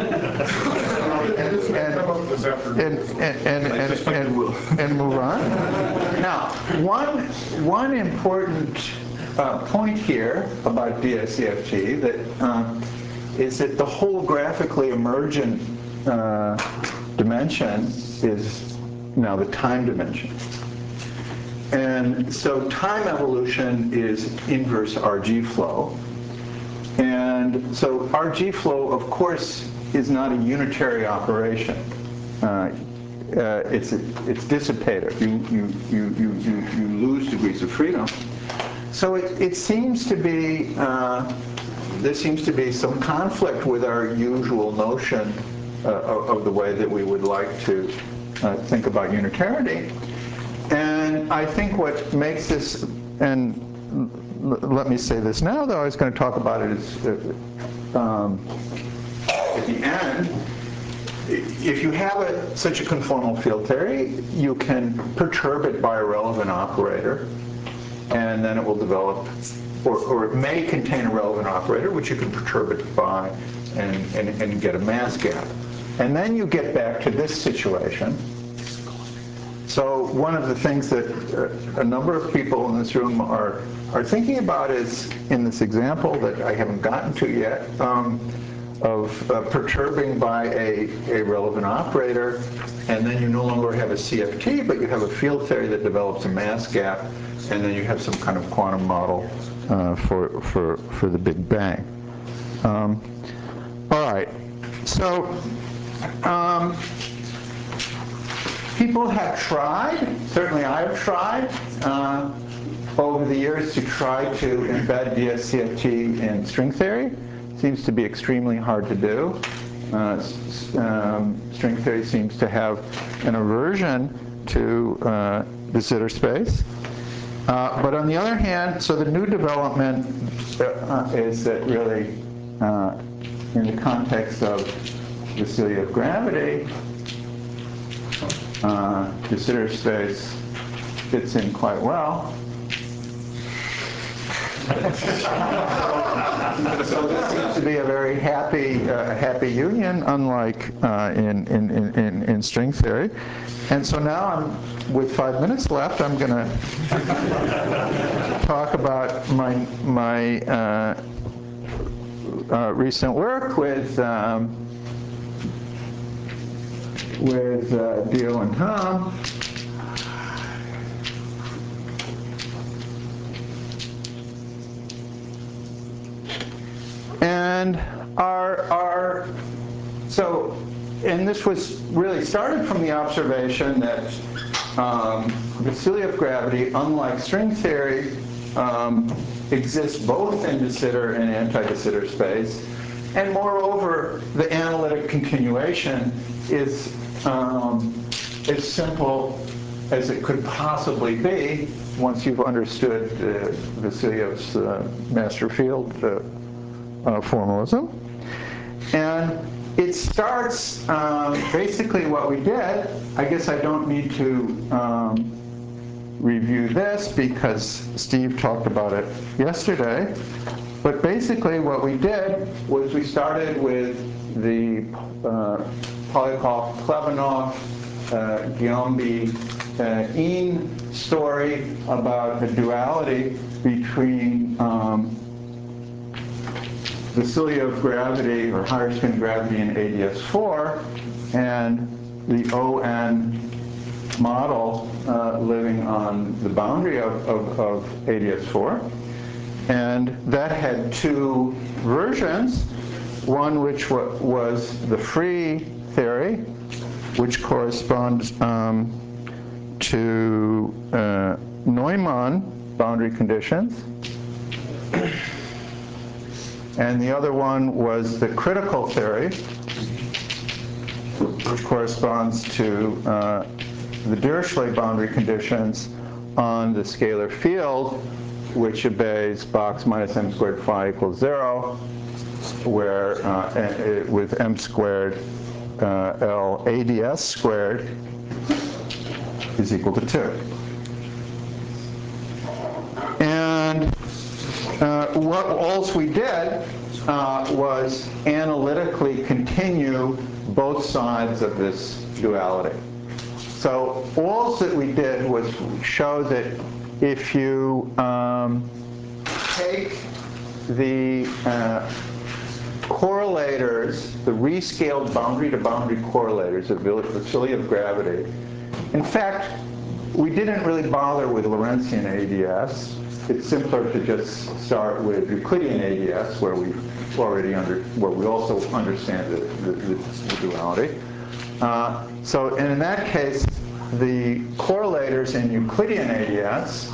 And move on. Now, one important point here about DSCFG that is that the holographically emergent dimension is now the time dimension. And so time evolution is inverse RG flow. And so RG flow, of course, is not a unitary operation. It's dissipative. You lose degrees of freedom. So it seems to be there seems to be some conflict with our usual notion of the way that we would like to think about unitarity. And I think what makes this, and let me say this now, though I was going to talk about it at the end. If you have such a conformal field theory, you can perturb it by a relevant operator. and then it will develop, or it may contain a relevant operator, which you can perturb it by and get a mass gap. And then you get back to this situation. So one of the things that a number of people in this room are thinking about is, in this example that I haven't gotten to yet, of perturbing by a relevant operator, and then you no longer have a CFT, but you have a field theory that develops a mass gap, and then you have some kind of quantum model for the Big Bang. All right, so people have tried, certainly I've tried, over the years to try to embed DSCFT in string theory. Seems to be extremely hard to do. String theory seems to have an aversion to de Sitter space. But on the other hand, so the new development is that really, in the context of the Celia of gravity, de Sitter space fits in quite well. So this seems to be a very happy union, unlike in string theory. And so now, with 5 minutes left, I'm going to talk about my recent work with Dio and Tom. And and this was really started from the observation that the Celia of gravity, unlike string theory, exists both in de Sitter and anti-de Sitter space. And moreover, the analytic continuation is as simple as it could possibly be once you've understood Vasilyev's master field formalism. And it starts, basically what we did, I guess I don't need to review this because Steve talked about it yesterday, but basically what we did was we started with the Polyakov-Klebanov, Giambi-Ien story about the duality between the Celia of gravity, or higher spin gravity in ADS4, and the ON model living on the boundary of ADS4. And that had two versions, one which was the free theory, which corresponds to Neumann boundary conditions. And the other one was the critical theory, which corresponds to the Dirichlet boundary conditions on the scalar field, which obeys box minus m squared phi equals 0, where with m squared L ADS squared is equal to 2. And what else we did was analytically continue both sides of this duality. So all that we did was show that if you take the correlators, the rescaled boundary-to-boundary correlators of Celia of gravity, in fact, we didn't really bother with Lorentzian ADS. It's simpler to just start with Euclidean ADS, where we also understand the duality. So in that case, the correlators in Euclidean ADS,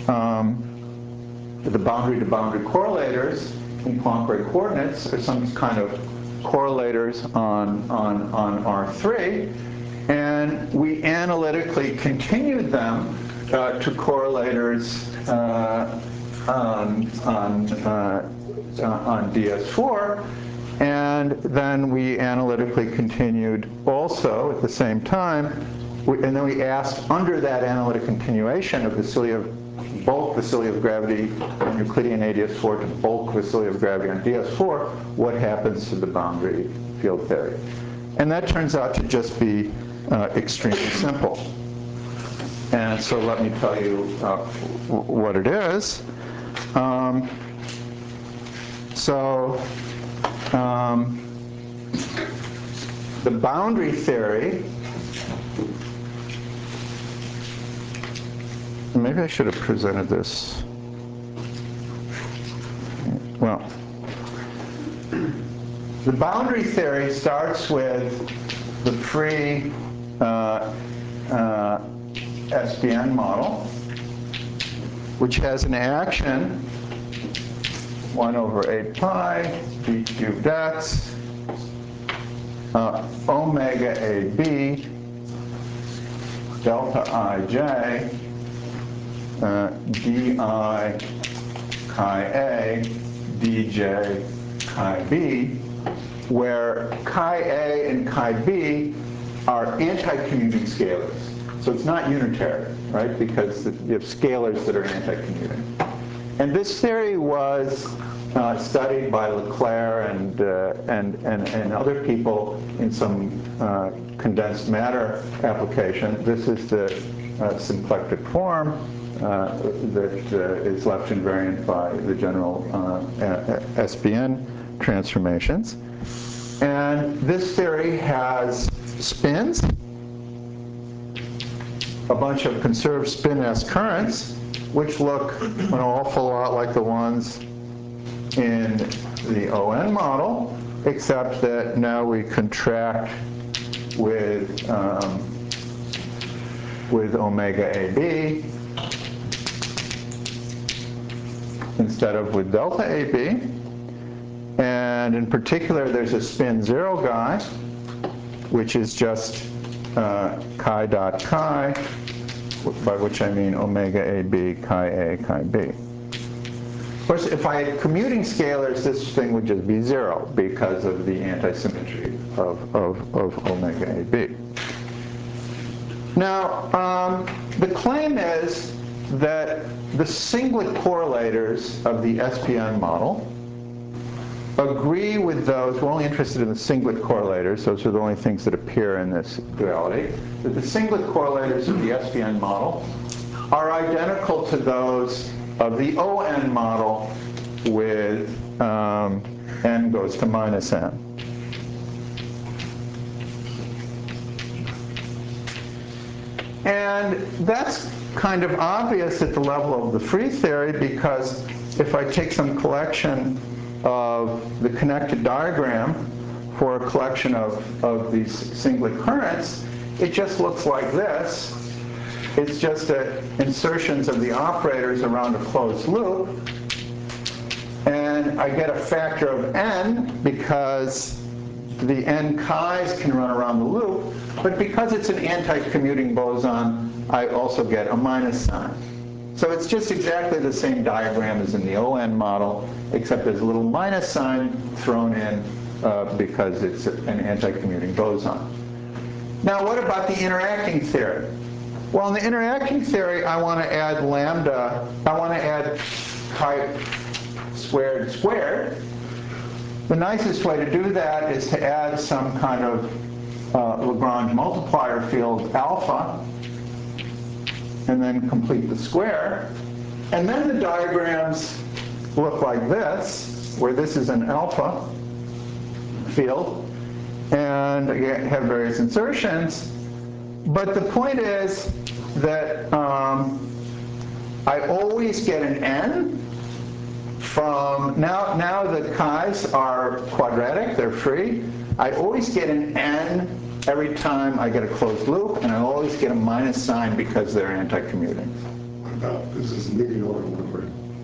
the boundary-to-boundary correlators in Poincare coordinates, are some kind of correlators on R3, and we analytically continued them to correlators on DS4, and then we analytically continued also at the same time, and then we asked under that analytic continuation of the Celia bulk Vacilli of gravity on Euclidean AdS4 to bulk Vacilli of gravity on DS4, what happens to the boundary field theory? And that turns out to just be extremely simple. And so let me tell you what it is. The boundary theory, maybe I should have presented this. Well, the boundary theory starts with the free SPN model, which has an action 1 over 8 pi d cubed x omega AB delta ij di chi A dj chi B, where chi A and chi B are anti-commuting scalars. So it's not unitary, right? Because you have scalars that are anti-commuting. And this theory was studied by Leclerc and other people in some condensed matter application. This is the symplectic form that is left invariant by the general SPN transformations. And this theory has spins, a bunch of conserved spin S currents, which look an awful lot like the ones in the ON model, except that now we contract with omega AB instead of with delta AB. And in particular, there's a spin 0 guy, which is just chi dot chi, by which I mean omega AB chi A chi B. Of course, if I had commuting scalars, this thing would just be 0 because of the antisymmetry of omega AB. Now, the claim is that the singlet correlators of the SPN model agree with those. We're only interested in the singlet correlators. Those are the only things that appear in this duality. That the singlet correlators of the SPN model are identical to those of the ON model with n goes to minus n. And that's kind of obvious at the level of the free theory, because if I take some collection of the connected diagram for a collection of these singlet currents, it just looks like this. It's just insertions of the operators around a closed loop. And I get a factor of n because the n chi's can run around the loop. But because it's an anti-commuting boson, I also get a minus sign. So it's just exactly the same diagram as in the ON model, except there's a little minus sign thrown in because it's an anti-commuting boson. Now, what about the interacting theory? Well, in the interacting theory, I want to add lambda. I want to add chi squared squared. The nicest way to do that is to add some kind of Lagrange multiplier field alpha, and then complete the square. And then the diagrams look like this, where this is an alpha field, and again, have various insertions. But the point is that I always get an n from, now the chi's are quadratic, they're free. I always get an n every time I get a closed loop, and I always get a minus sign because they're anti-commuting. What about this is leading order number?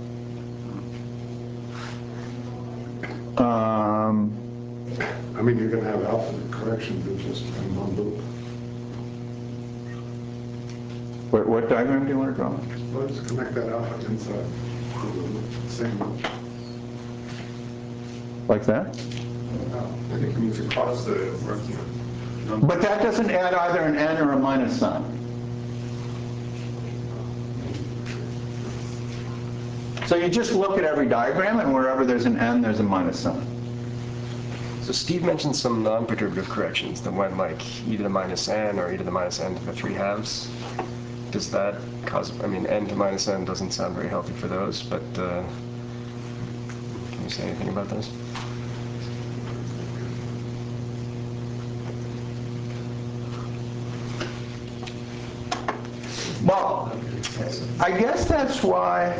I mean, you're going to have alpha corrections in just in one loop. What diagram do you want to draw? Well, just connect that alpha inside the loop, same loop. Like that? I think it means across the number. But that doesn't add either an n or a minus sign. So you just look at every diagram, and wherever there's an n, there's a minus n. So Steve mentioned some non-perturbative corrections that went like e to the minus n or e to the minus n to the 3/2. Does that cause, I mean, n to minus n doesn't sound very healthy for those, but can you say anything about those? Well, I guess that's why,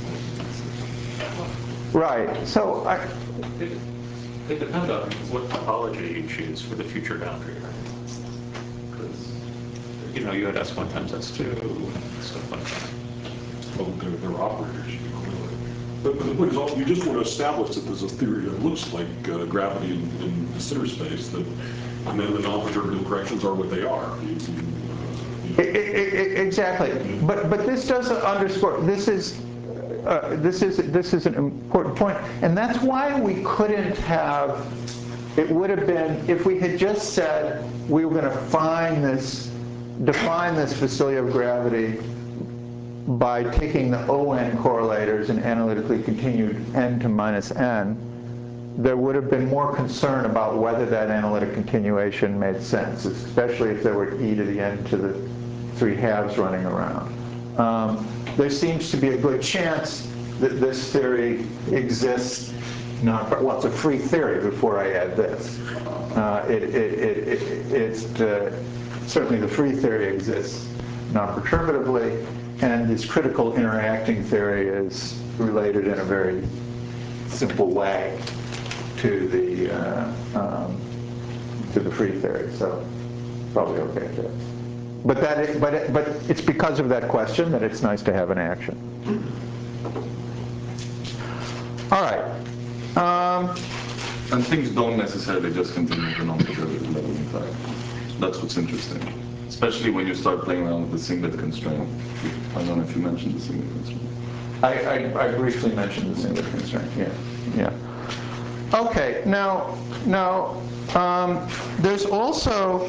right, so It depends on what topology you choose for the future boundary, right? Because, you had S1 times S2, stuff like that. Well, they're operators, you can clearly. But the point is, you just want to establish that there's a theory that looks like gravity in the sitter space, and then the non-perturbative corrections are what they are. Exactly, but this doesn't underscore. This is an important point, and that's why we couldn't have. It would have been if we had just said we were going to define this facility of gravity by taking the ON correlators and analytically continued n to minus n. There would have been more concern about whether that analytic continuation made sense, especially if there were e to the n to the 3/2 running around. There seems to be a good chance that this theory exists. Well, it's a free theory before I add this. Certainly the free theory exists non-perturbatively, and this critical interacting theory is related in a very simple way to the free theory, so probably okay there. But it's because of that question that it's nice to have an action. All right. And things don't necessarily just continue at the non-perturbative level in time. That's what's interesting, especially when you start playing around with the singlet constraint. I don't know if you mentioned the singlet constraint. I briefly mentioned the singlet constraint. Yeah. Okay. Now, there's also.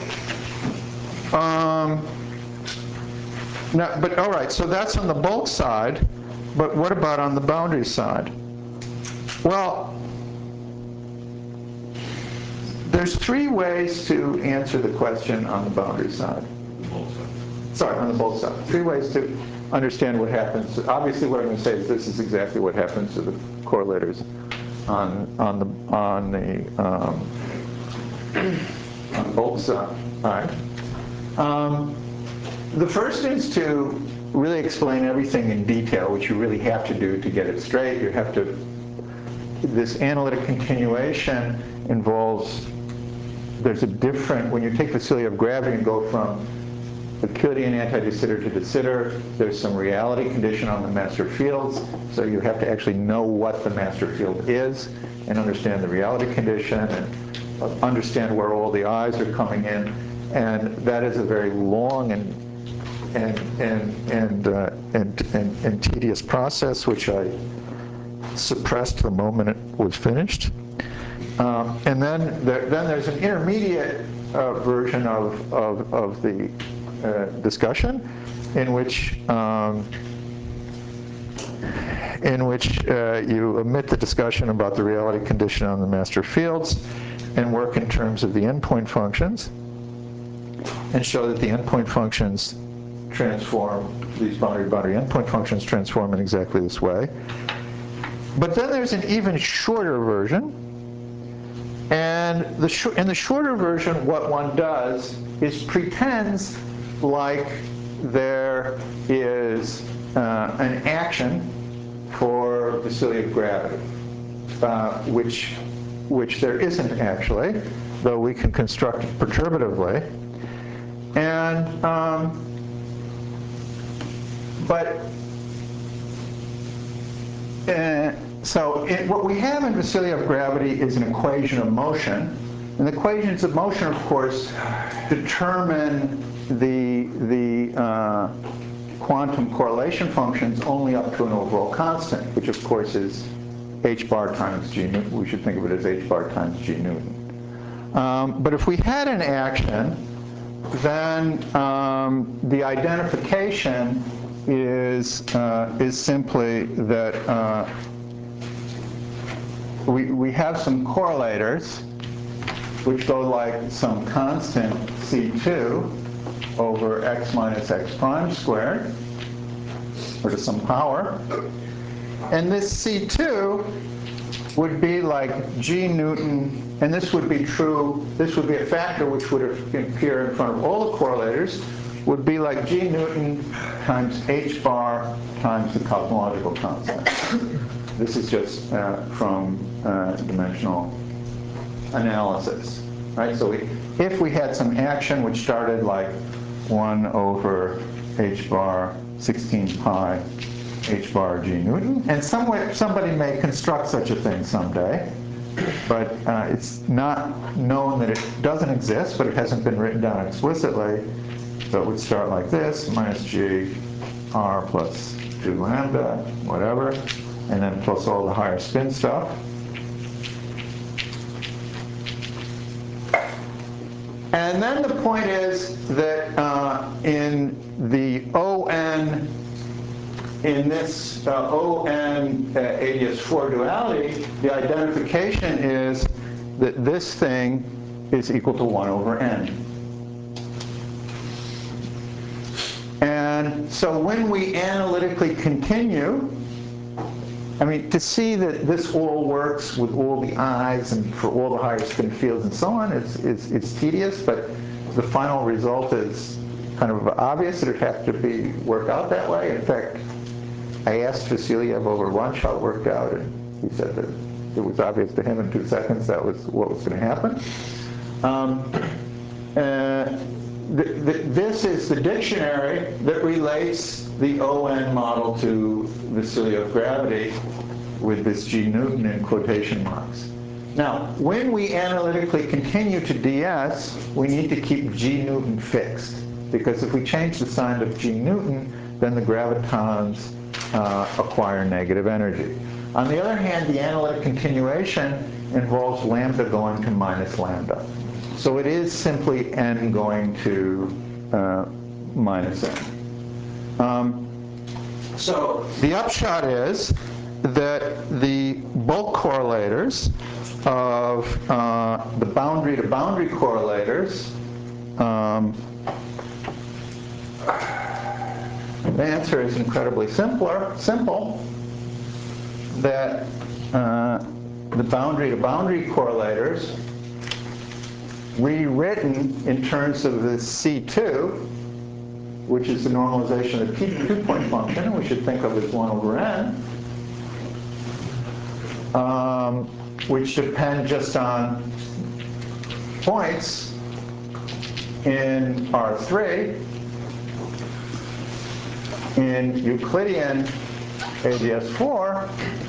But all right, so that's on the bulk side, but what about on the boundary side? Well, there's 3 ways to answer the question on the boundary side. Sorry, on the bulk side. 3 ways to understand what happens. Obviously, what I'm going to say is this is exactly what happens to the correlators on the bulk side. The first is to really explain everything in detail, which you really have to do to get it straight. You have to. This analytic continuation involves. There's a different. When you take the facility of gravity and go from Euclidean anti-de Sitter to de Sitter, there's some reality condition on the master fields. So you have to actually know what the master field is and understand the reality condition and understand where all the eyes are coming in. And that is a very long and tedious process, which I suppressed the moment it was finished. And then there's an intermediate version of the discussion in which you omit the discussion about the reality condition on the master fields and work in terms of the endpoint functions and show that the endpoint functions transform, these boundary endpoint functions transform in exactly this way. But then there's an even shorter version. And in the shorter version, what one does is pretends like there is an action for the facility of gravity, which there isn't actually, though we can construct it perturbatively. And so what we have in facility of gravity is an equation of motion. And the equations of motion, of course, determine the quantum correlation functions only up to an overall constant, which of course is h bar times g Newton. We should think of it as h bar times g Newton. But if we had an action, then the identification is simply that we have some correlators which go like some constant C2 over x minus x prime squared, or to some power. And this C2 would be like G Newton, and this would be true, this would be a factor which would appear in front of all the correlators, would be like G Newton times h bar times the cosmological constant. This is just from dimensional analysis, right? So if we had some action which started like 1 over h bar 16 pi h bar G Newton, and somebody may construct such a thing someday, but it's not known that it doesn't exist, but it hasn't been written down explicitly. So it would start like this, minus G r plus 2 lambda, whatever, and then plus all the higher spin stuff. And then the point is that in the ON, in this ON ADS4 duality, the identification is that this thing is equal to 1 over n. And so when we analytically continue, I mean, to see that this all works with all the I's and for all the higher spin fields and so on is tedious, but the final result is kind of obvious that it has to be worked out that way. In fact, I asked Vasiliev over lunch how it worked out, and he said that it was obvious to him in 2 seconds that was what was going to happen. This is the dictionary that relates the ON model to Vasiliev gravity with this G Newton in quotation marks. Now, when we analytically continue to ds, we need to keep G Newton fixed, because if we change the sign of G Newton, then the gravitons acquire negative energy. On the other hand, the analytic continuation involves lambda going to minus lambda. So it is simply n going to minus n. So the upshot is that the bulk correlators of the boundary-to-boundary correlators, the answer is incredibly simple, that the boundary-to-boundary correlators rewritten in terms of the C2, which is the normalization of the two-point function, we should think of as 1 over n, which depend just on points in R3. In Euclidean ADS4,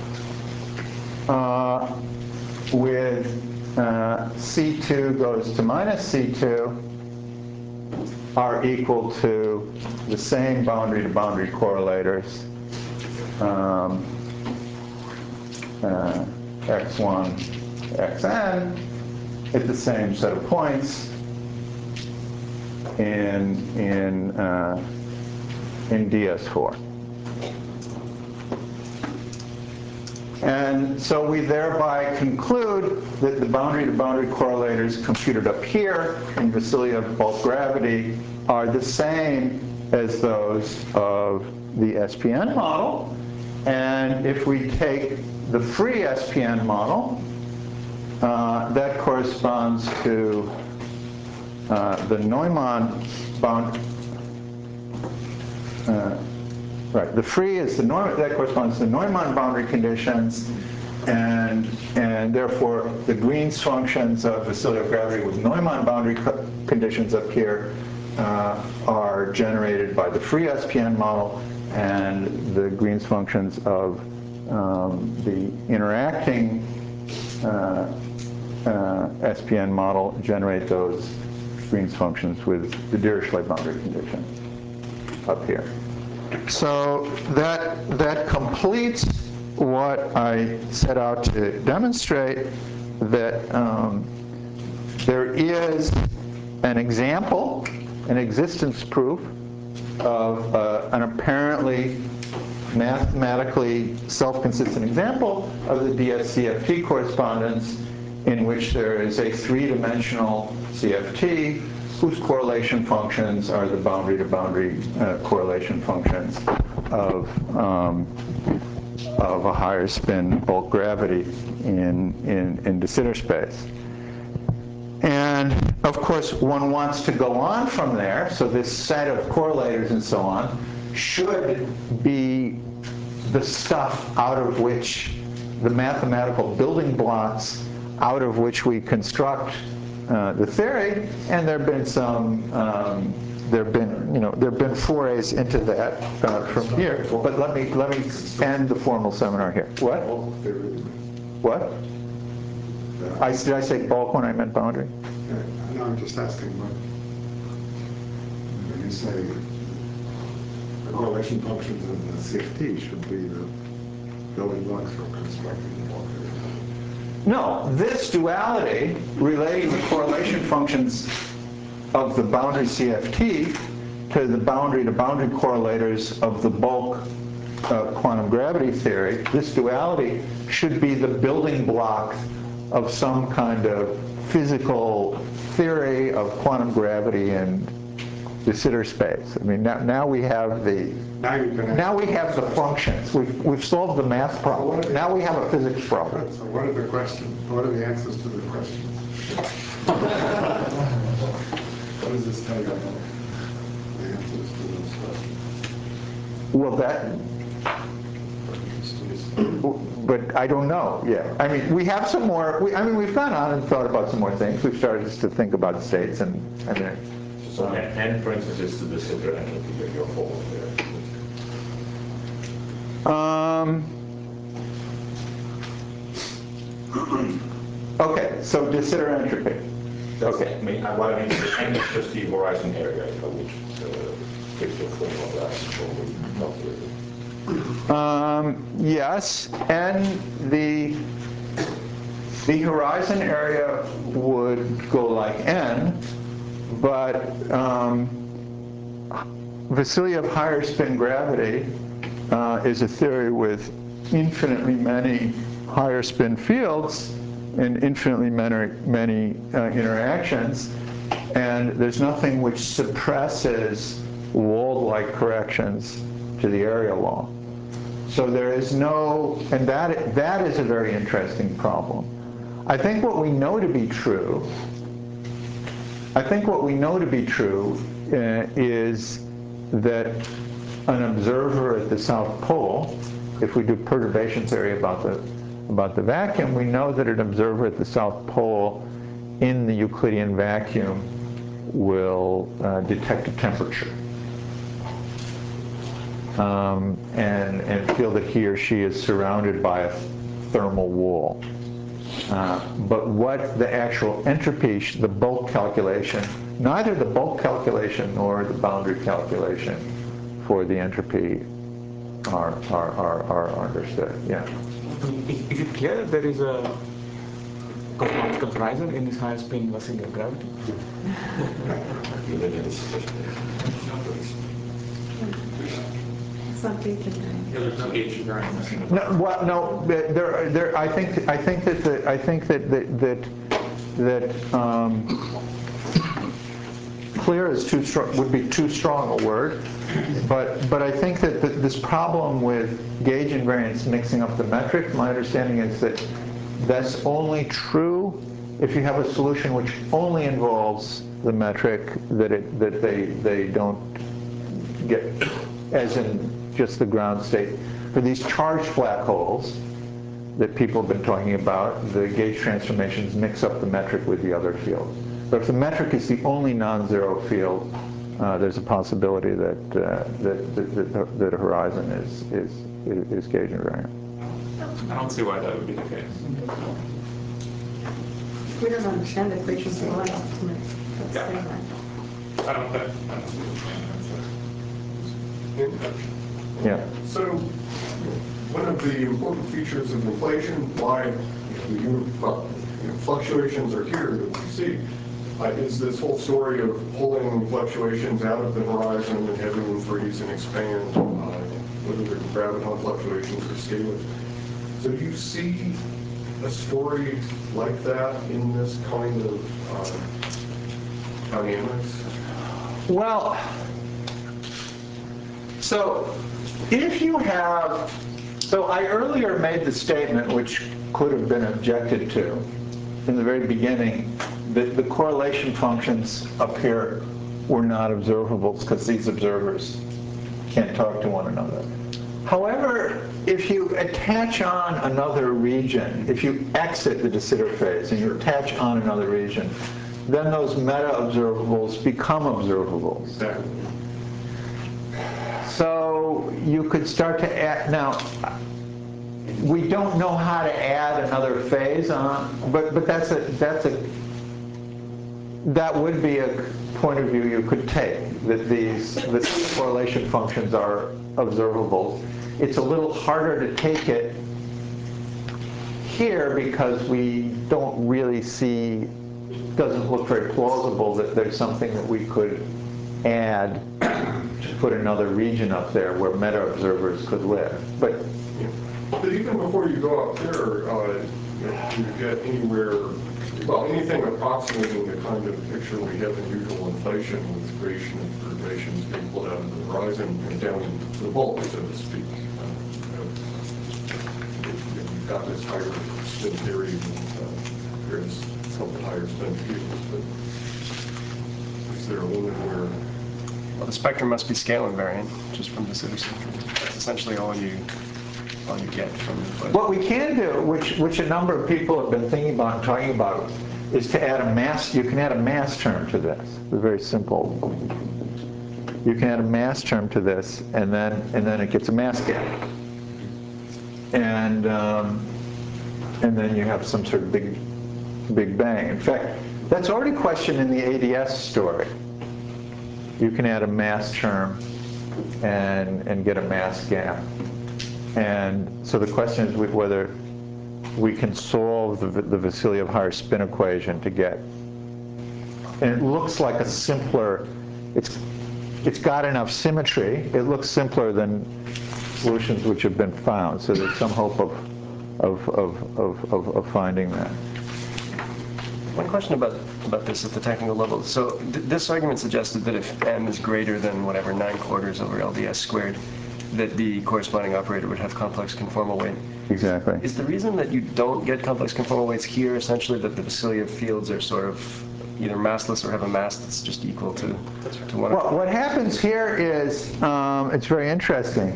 with C2 goes to minus C2 are equal to the same boundary-to-boundary correlators, x1, xn, at the same set of points in DS4. And so we thereby conclude that the boundary-to-boundary correlators computed up here in Vasiliev bulk gravity are the same as those of the SPN model. And if we take the free SPN model, that corresponds to the Neumann bound. Right, the free is the Neumann, that corresponds to the Neumann boundary conditions, and therefore the Green's functions of Vasiliev gravity with Neumann boundary conditions up here are generated by the free SPN model, and the Green's functions of the interacting SPN model generate those Green's functions with the Dirichlet boundary condition up here. So that completes what I set out to demonstrate, that there is an example, an existence proof of an apparently mathematically self-consistent example of the DS-CFT correspondence in which there is a three-dimensional CFT whose correlation functions are the boundary-to-boundary correlation functions of a higher spin bulk gravity in de Sitter space. And of course, one wants to go on from there, so this set of correlators and so on should be the stuff out of which the mathematical building blocks out of which we construct the theory, and there have been some there have been forays into that from here. But let me end the formal seminar here. What? What? Did I say bulk when I meant boundary? No, I'm just asking when you say the correlation functions in the CFT should be the building blocks for constructing the bulk theory. No, this duality relating the correlation functions of the boundary CFT to the boundary-to-boundary correlators of the bulk quantum gravity theory, this duality should be the building block of some kind of physical theory of quantum gravity and de Sitter space. I mean, now we have the functions. We've solved the math problem. Now we have a physics problem. So what are the questions? What are the answers to the questions? What does this tell you about the answers to those questions? Well, but I don't know yet. I mean, we have some more. We've gone on and thought about some more things. We've started to think about states and then. So n, for instance, is the de Sitter entropy of your form there. Okay, so de Sitter entropy. Okay. I mean, what I mean is n is just the horizon area of which takes your form of that calculated. Yes, and the horizon area would go like n, but Vasiliev higher spin gravity is a theory with infinitely many higher spin fields and infinitely many interactions, and there's nothing which suppresses Wald-like corrections to the area law. So there is no, and that is a very interesting problem. I think what we know to be true is that an observer at the South Pole, if we do perturbation theory about the vacuum, we know that an observer at the South Pole in the Euclidean vacuum will detect a temperature. And feel that he or she is surrounded by a thermal wall. But what the actual entropy, the bulk calculation, neither the bulk calculation nor the boundary calculation for the entropy are understood. Yeah. Is it clear that there is a cosmological horizon in this higher spin Vasiliev gravity? There's no gauge invariant. No, well, no. I think that clear is too strong. Would be too strong a word. But I think that this problem with gauge invariance mixing up the metric. My understanding is that that's only true if you have a solution which only involves the metric. That they don't get, as in just the ground state. For these charged black holes that people have been talking about, the gauge transformations mix up the metric with the other fields. But if the metric is the only non-zero field, there's a possibility that a horizon is gauge invariant. I don't see why that would be the case. We don't understand the equations well enough to make that statement. I don't think. Yeah. So, one of the important features of inflation, why the fluctuations are here that we see, is this whole story of pulling fluctuations out of the horizon and having them freeze and expand, whether they're graviton fluctuations or scalar. So do you see a story like that in this kind of dynamics? Well, so if you have, so I earlier made the statement, which could have been objected to in the very beginning, that the correlation functions up here were not observables because these observers can't talk to one another. However, if you attach on another region, if you exit the de Sitter phase and you attach on another region, then those meta-observables become observables. Exactly. So you could start to add, now, we don't know how to add another phase on, but that would be a point of view you could take, that the correlation functions are observables. It's a little harder to take it here because we don't really see, doesn't look very plausible that there's something that we could add to put another region up there where meta-observers could live. But even before you go up there, you get anywhere, well, anything approximating the kind of picture we have in usual inflation with creation and perturbations being pulled out of the horizon and down to the bulk, so to speak. You've got this higher spin theory, and there's a couple higher spin fields, but is there a limit where? Well, the spectrum must be scale invariant, just from the Sitter spectrum. That's essentially all you get from the. What we can do, which a number of people have been thinking about and talking about, is to add a mass. You can add a mass term to this. It's very simple. You can add a mass term to this, and then it gets a mass gap, and then you have some sort of big bang. In fact, that's already questioned in the ADS story. You can add a mass term and get a mass gap. And so the question is whether we can solve the Vasiliev higher spin equation to get, and it looks like a simpler, it's got enough symmetry. It looks simpler than solutions which have been found. So there's some hope of finding that. One question about this at the technical level. So this argument suggested that if m is greater than whatever 9/4 over LDS squared, that the corresponding operator would have complex conformal weight. Exactly. Is the reason that you don't get complex conformal weights here essentially that the Vasiliev fields are sort of either massless or have a mass that's just equal to one? Well, what happens here is, it's very interesting.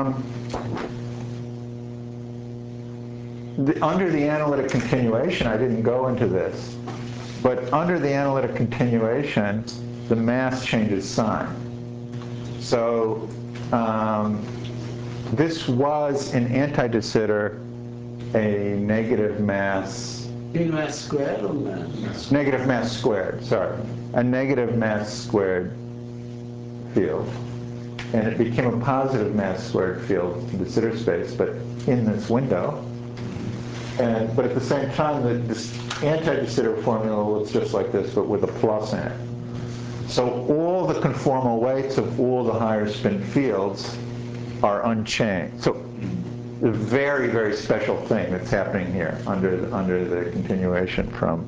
Under the analytic continuation, I didn't go into this, but under the analytic continuation, the mass changes sign. So this was in anti-de Sitter a negative mass. You mean mass squared or mass? Negative mass squared, sorry. A negative mass squared field. And it became a positive mass squared field in the de Sitter space, but in this window. But at the same time, this anti-de Sitter formula looks just like this, but with a plus in it. So all the conformal weights of all the higher spin fields are unchanged. So a very, very special thing that's happening here under the continuation from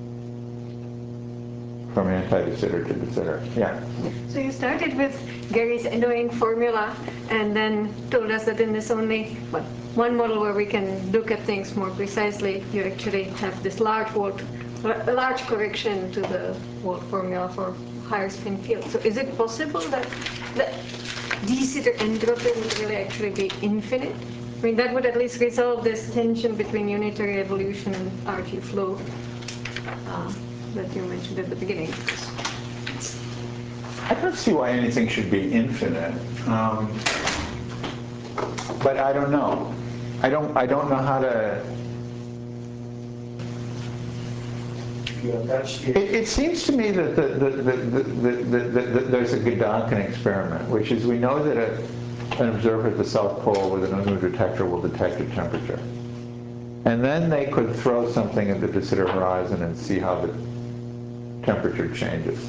anti-de Sitter to de Sitter. Yeah. So you started with Gary's annoying formula and then told us that in this only one model where we can look at things more precisely, you actually have this large correction to the Wald formula for higher spin field. So is it possible that de Sitter entropy would really actually be infinite? I mean, that would at least resolve this tension between unitary evolution and RG flow that you mentioned at the beginning. I don't see why anything should be infinite, but I don't know. I don't know how to. It seems to me that there's a Gedanken experiment, which is we know that an observer at the South Pole with an UNU detector will detect a temperature. And then they could throw something at the de Sitter horizon and see how the temperature changes.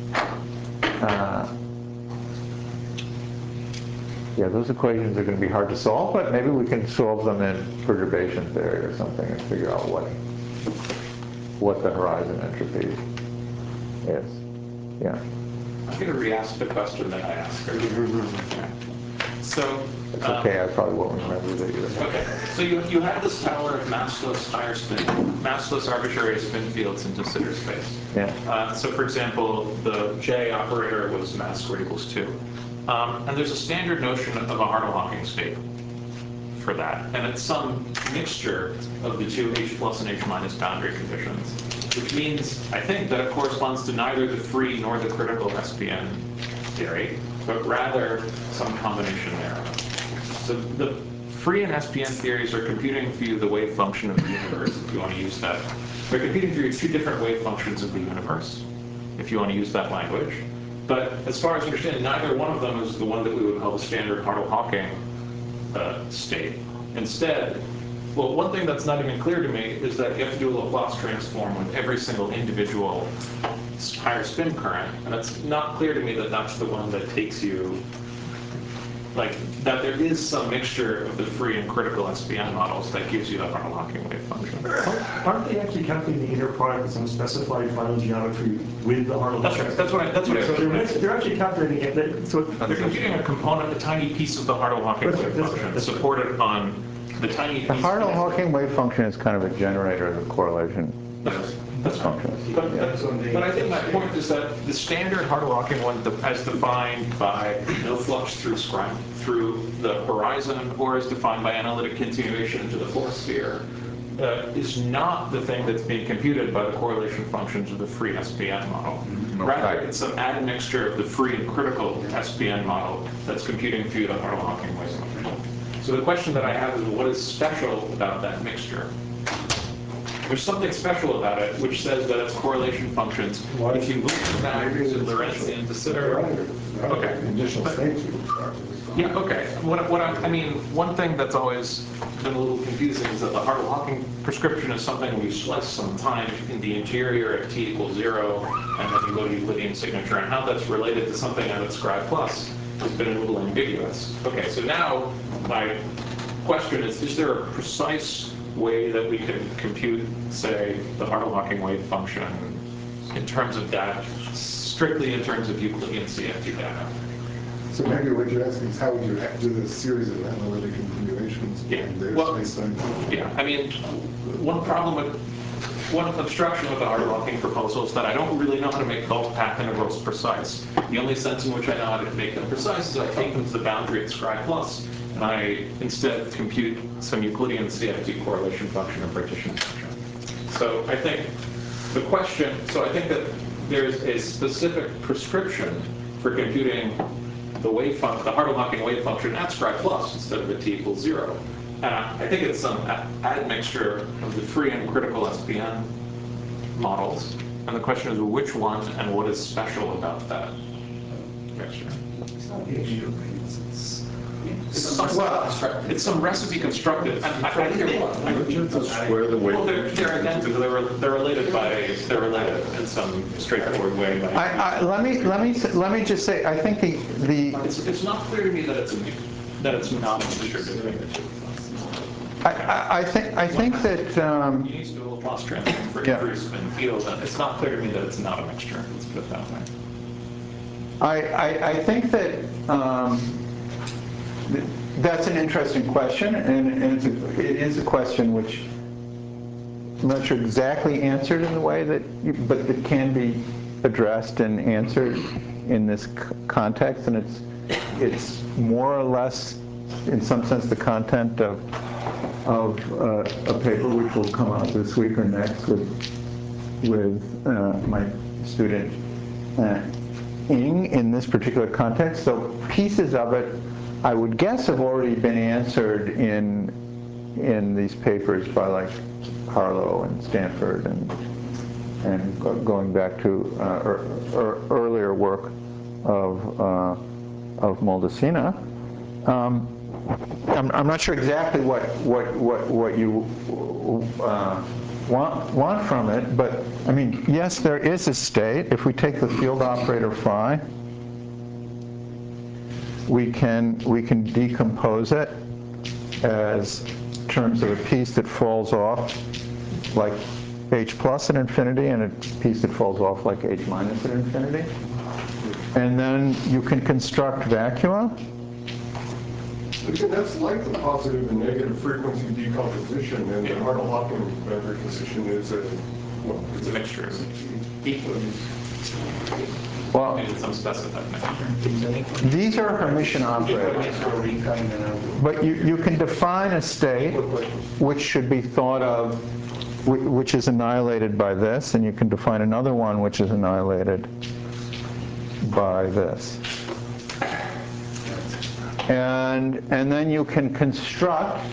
Yeah, those equations are going to be hard to solve, but maybe we can solve them in perturbation theory or something and figure out what the horizon entropy is. Yeah. I'm going to re-ask the question that I asked her. So It's okay, I probably won't remember that either. Okay, so you have this tower of massless arbitrary spin fields into Sitter space. Yeah. So for example, the J operator was mass squared equals 2. And there's a standard notion of a Hartle-Hawking state for that. And it's some mixture of the two H plus and H minus boundary conditions, which means, I think, that it corresponds to neither the free nor the critical SPN theory, but rather some combination thereof. So the free and SPN theories are computing for you the wave function of the universe, if you want to use that. They're computing for you two different wave functions of the universe, if you want to use that language. But as far as I understand, neither one of them is the one that we would call the standard Hartle-Hawking state. Instead, well, one thing that's not even clear to me is that you have to do a Laplace transform with every single individual higher spin current, and it's not clear to me that that's the one that takes you, like, that there is some mixture of the free and critical SPN models that gives you that Hartle-Hawking wave function. Aren't they actually calculating the inner product with some specified final geometry with the Hartle-Hawking? That's what I So they're actually calculating it. So they're computing a component, a tiny piece of the Hartle-Hawking wave function, supported on the tiny piece. The Hartle-Hawking wave function is kind of a generator of the correlation function. But I think my point is that the standard Hartle-Hawking one, as defined by no flux through the horizon, or as defined by analytic continuation into the force sphere, is not the thing that's being computed by the correlation functions of the free SPN model. Rather, it's some admixture of the free and critical SPN model that's computing through the Hartle-Hawking wave function. So the question that I have is, what is special about that mixture? There's something special about it, which says that it's correlation functions. If you move the values of Lorentzian to Sitter, okay. Conditional states you would start with. Yeah, okay. I mean, one thing that's always been a little confusing is that the Hartle-Hawking prescription is something we slice some time in the interior at t equals 0, and then you go to Euclidean signature, and how that's related to something out at Scri plus has been a little ambiguous. Okay, so now my question is there a precise way that we can compute, say, the Hartle-Hawking wave function in terms of data, strictly in terms of Euclidean CFT data? So maybe what you're asking is how would you do this series of analytic continuations in their space-time? Yeah, I mean, one obstruction with the Hartle-Hawking proposal is that I don't really know how to make bulk path integrals precise. The only sense in which I know how to make them precise is I take them to the boundary at Scri plus, and I instead compute some Euclidean CFT correlation function or partition function. So I think that there's a specific prescription for computing the Hartle-Hawking wave function at Scri plus instead of at t equals 0. And I think it's some admixture of the free and critical SPN models. And the question is which one and what is special about that mixture? It's not the issue. It's some recipe constructed. And I hear square the wave. Well, they're identical. They're related in some straightforward way. Let me just say, I think it's not clear to me that it's not a mixture between the two. I think that you need to do a Laplace transform for every spin field, and it's not clear to me that it's not a mixture. Let's put it that way. I think that that's an interesting question, and it is a question which I'm not sure exactly answered in the way that, but it can be addressed and answered in this context, and it's more or less, in some sense, the content of a paper which will come out this week or next with my student Ing in this particular context. So pieces of it, I would guess, have already been answered in these papers by like Harlow and Stanford and going back to earlier work of Moldacena. I'm not sure exactly what you want from it, but I mean, yes, there is a state. If we take the field operator phi, we can decompose it as terms of a piece that falls off like h plus at infinity and a piece that falls off like h minus at infinity. And then you can construct vacua. Again, that's like the positive and negative frequency decomposition, and the Hartle-Hopkin boundary condition is a, well, It's a mixture. Well, Maybe some specified mixture. these are Hermitian operators. But you can define a state which should be thought of, which is annihilated by this, and you can define another one which is annihilated by this. And then you can construct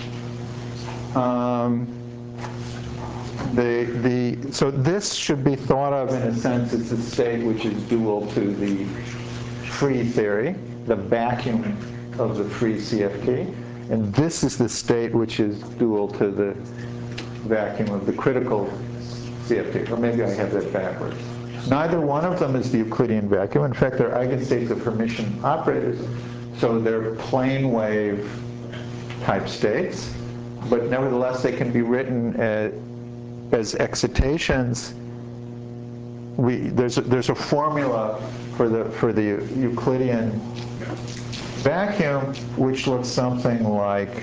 so this should be thought of in a sense as a state which is dual to the free theory, the vacuum of the free CFT, and this is the state which is dual to the vacuum of the critical CFT, or maybe I have that backwards. Neither one of them is the Euclidean vacuum. In fact, they're eigenstates of Hermitian operators, so they're plane wave type states, but nevertheless they can be written as excitations. There's a formula for the Euclidean vacuum which looks something like,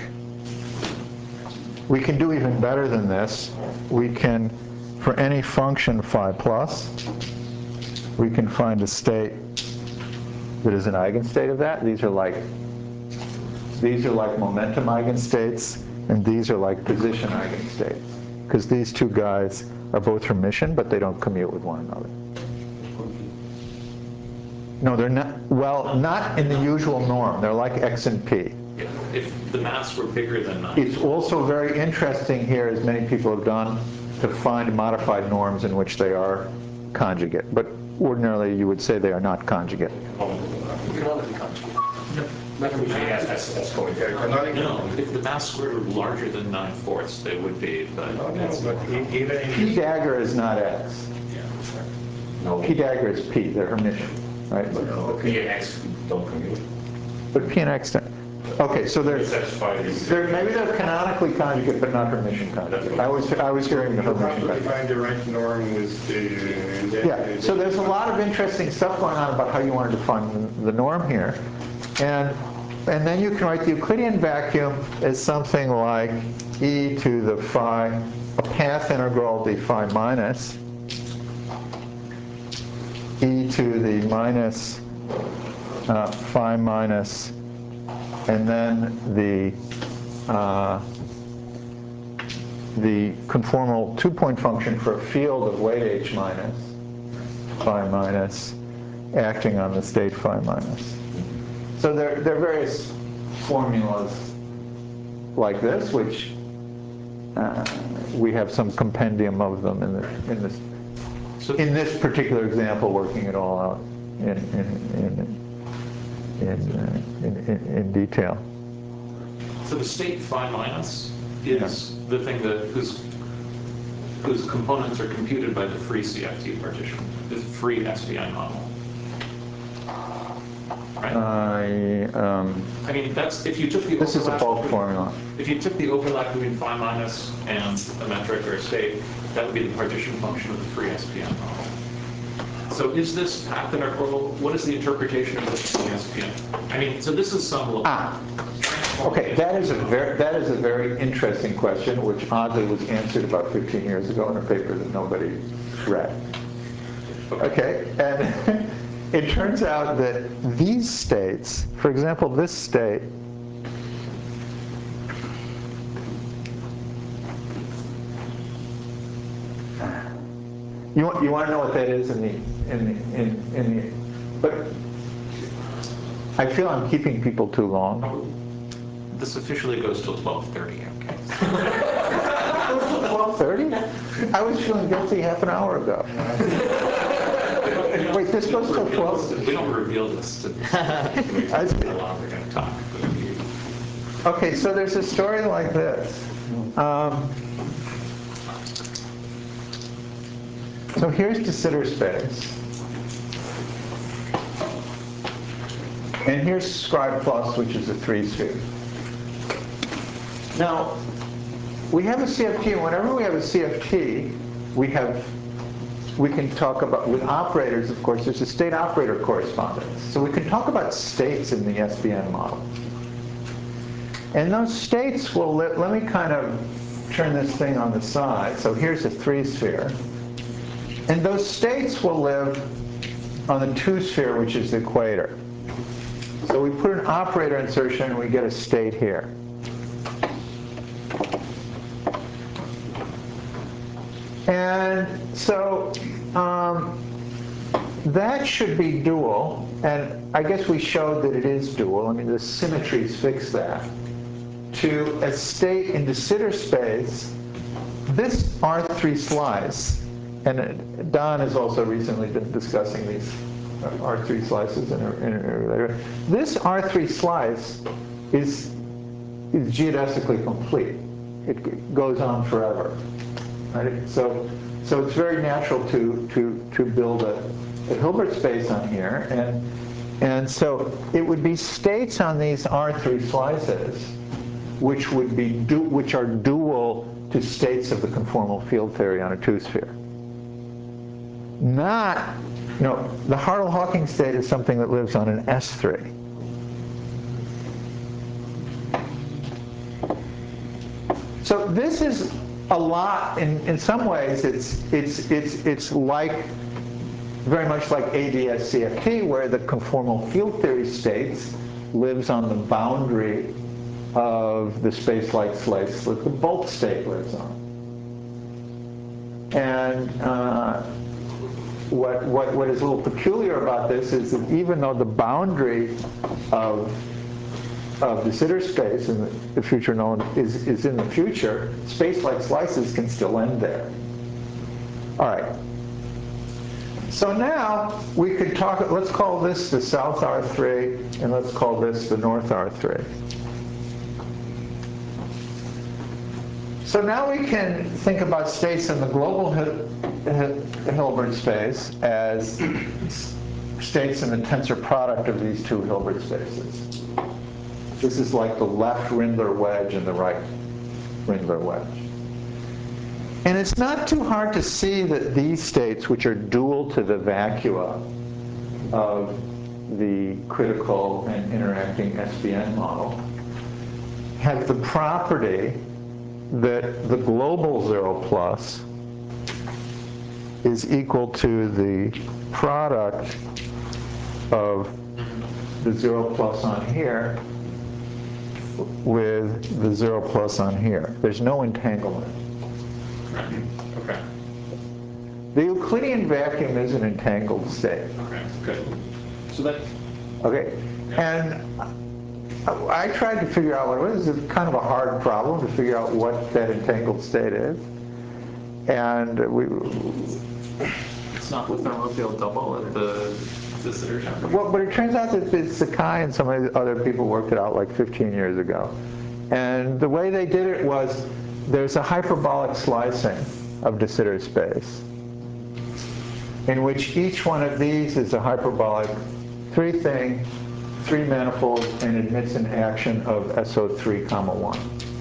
we can do even better than this. We can, for any function phi plus, we can find a state that is an eigenstate of that. These are like momentum eigenstates, and these are like position eigenstates, because these two guys are both Hermitian, but they don't commute with one another. No, they're not. Well, not in the usual norm. They're like x and p. If the mass were bigger than 9. It's also very interesting here, as many people have done, to find modified norms in which they are conjugate. But ordinarily, you would say they are not conjugate. Economically conjugate. That's going there. No, if the mass were larger than 9/4, they would be, but P dagger is not x. No. P dagger is p. They're Hermitian, right? But P and X don't commute. But p and x don't. Okay, so maybe they're canonically conjugate, but not Hermitian conjugate. I was hearing the Hermitian conjugate. Find the right norm with the... Yeah, so there's a lot of interesting stuff going on about how you want to define the norm here. And then you can write the Euclidean vacuum as something like e to the phi, a path integral d phi minus, e to the minus phi minus, and then the conformal two-point function for a field of weight h minus, phi minus, acting on the state phi minus. So there are various formulas like this, which we have some compendium of them in this particular example, working it all out in detail. So the state phi minus is the thing that whose components are computed by the free CFT partition, the free SVI model. Right? I mean, that's if you took the this is a bulk formula. If you took the overlap between phi minus and a metric or a state, that would be the partition function of the free SPM model. So is this path integral? What is the interpretation of this in SPM? I mean, so this is some. Okay, that is a very interesting question, which oddly was answered about 15 years ago in a paper that nobody read. Okay, and it turns out that these states, for example, this state, you want to know what that is but I feel I'm keeping people too long. This officially goes till 12:30. Okay. 12:30? I was feeling guilty half an hour ago. Wait, this goes till 12? We don't reveal this to how long we're going to talk. Okay, so there's a story like this. So here's de Sitter space. And here's Scribe Plus, which is a 3-sphere. Now, we have a CFT, and whenever we have a CFT, we can talk about, with operators, of course, there's a state operator correspondence. So we can talk about states in the SBN model. And those states will let me kind of turn this thing on the side. So here's a 3-sphere. And those states will live on the 2-sphere, which is the equator. So we put an operator insertion and we get a state here. And so that should be dual, and I guess we showed that it is dual. I mean, the symmetries fix that. To a state in de Sitter space, this R3 slice, and Don has also recently been discussing these R3 slices this R3 slice is geodesically complete. It goes on forever. Right? So it's very natural to build a Hilbert space on here, and so it would be states on these R3 slices, which are dual to states of the conformal field theory on a 2-sphere. Not, the Hartle-Hawking state is something that lives on an S3. So this is a lot. In some ways, it's like very much like ADS CFT, where the conformal field theory states lives on the boundary of the space-like slice that the bulk state lives on. And what is a little peculiar about this is that even though the boundary of de Sitter space in the future known is in the future, space-like slices can still end there. All right. So now we could talk, let's call this the south R3, and let's call this the north R3. So now we can think about states in the global Hilbert space as states in the tensor product of these two Hilbert spaces. This is like the left Rindler wedge and the right Rindler wedge. And it's not too hard to see that these states, which are dual to the vacua of the critical and interacting SBN model, have the property that the global 0 plus is equal to the product of the 0 plus on here with the 0 plus on here. There's no entanglement. Okay. The Euclidean vacuum is an entangled state. Okay, good. So that. Okay, and I tried to figure out what is it, kind of a hard problem to figure out what that entangled state is, and It's not the thermal field double at the de Sitter temperature. Well, but it turns out that Sakai and some of the other people worked it out like 15 years ago, and the way they did it was there's a hyperbolic slicing of de Sitter space, in which each one of these is a hyperbolic three manifold, and admits an action of SO3, 1.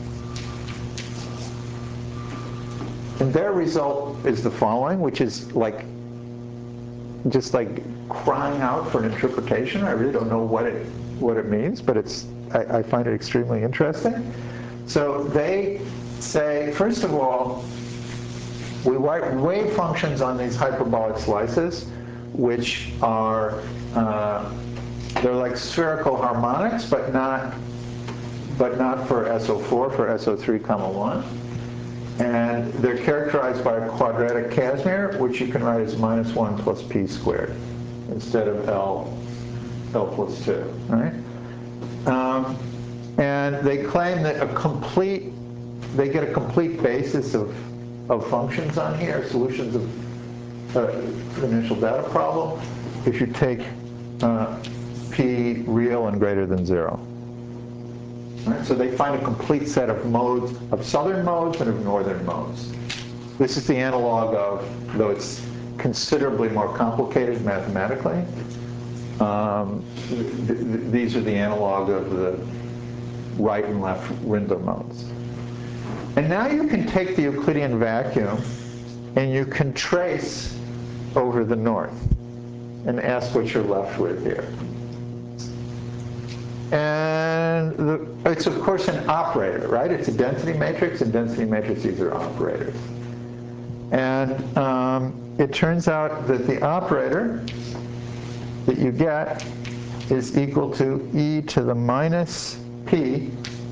And their result is the following, which is just like crying out for an interpretation. I really don't know what it means, but I find it extremely interesting. So they say, first of all, we write wave functions on these hyperbolic slices, which are they're like spherical harmonics, but not for SO4, for SO3, 1. And they're characterized by a quadratic Casimir, which you can write as -1 plus p squared instead of L plus 2. Right? And they claim that they get a complete basis of functions on here, solutions of the initial data problem, if you take p real and greater than 0. Right? So they find a complete set of modes, of southern modes and of northern modes. This is the analog of, though it's considerably more complicated mathematically, these are the analog of the right and left window modes. And now you can take the Euclidean vacuum and you can trace over the north and ask what you're left with here. And it's of course an operator, right? It's a density matrix, and density matrices are operators. And it turns out that the operator that you get is equal to e to the minus p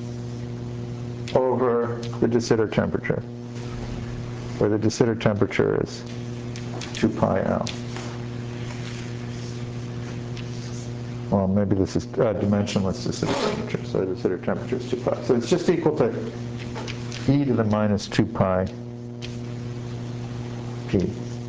over the de Sitter temperature, where the de Sitter temperature is 2 pi L. Well, maybe this is dimensionless de Sitter temperature, so the de Sitter temperature is 2 pi. So it's just equal to e to the minus 2 pi p.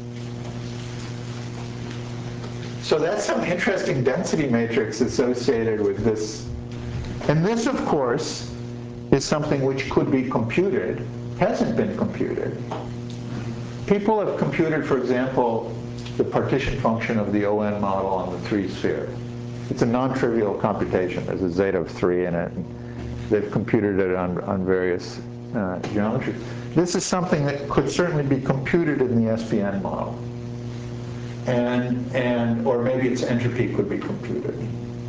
So that's some interesting density matrix associated with this. And this, of course, is something which could be computed, hasn't been computed. People have computed, for example, the partition function of the ON model on the 3-sphere. It's a non-trivial computation. There's a zeta of 3 in it. And they've computed it on various geometries. This is something that could certainly be computed in the SPN model. Or maybe its entropy could be computed.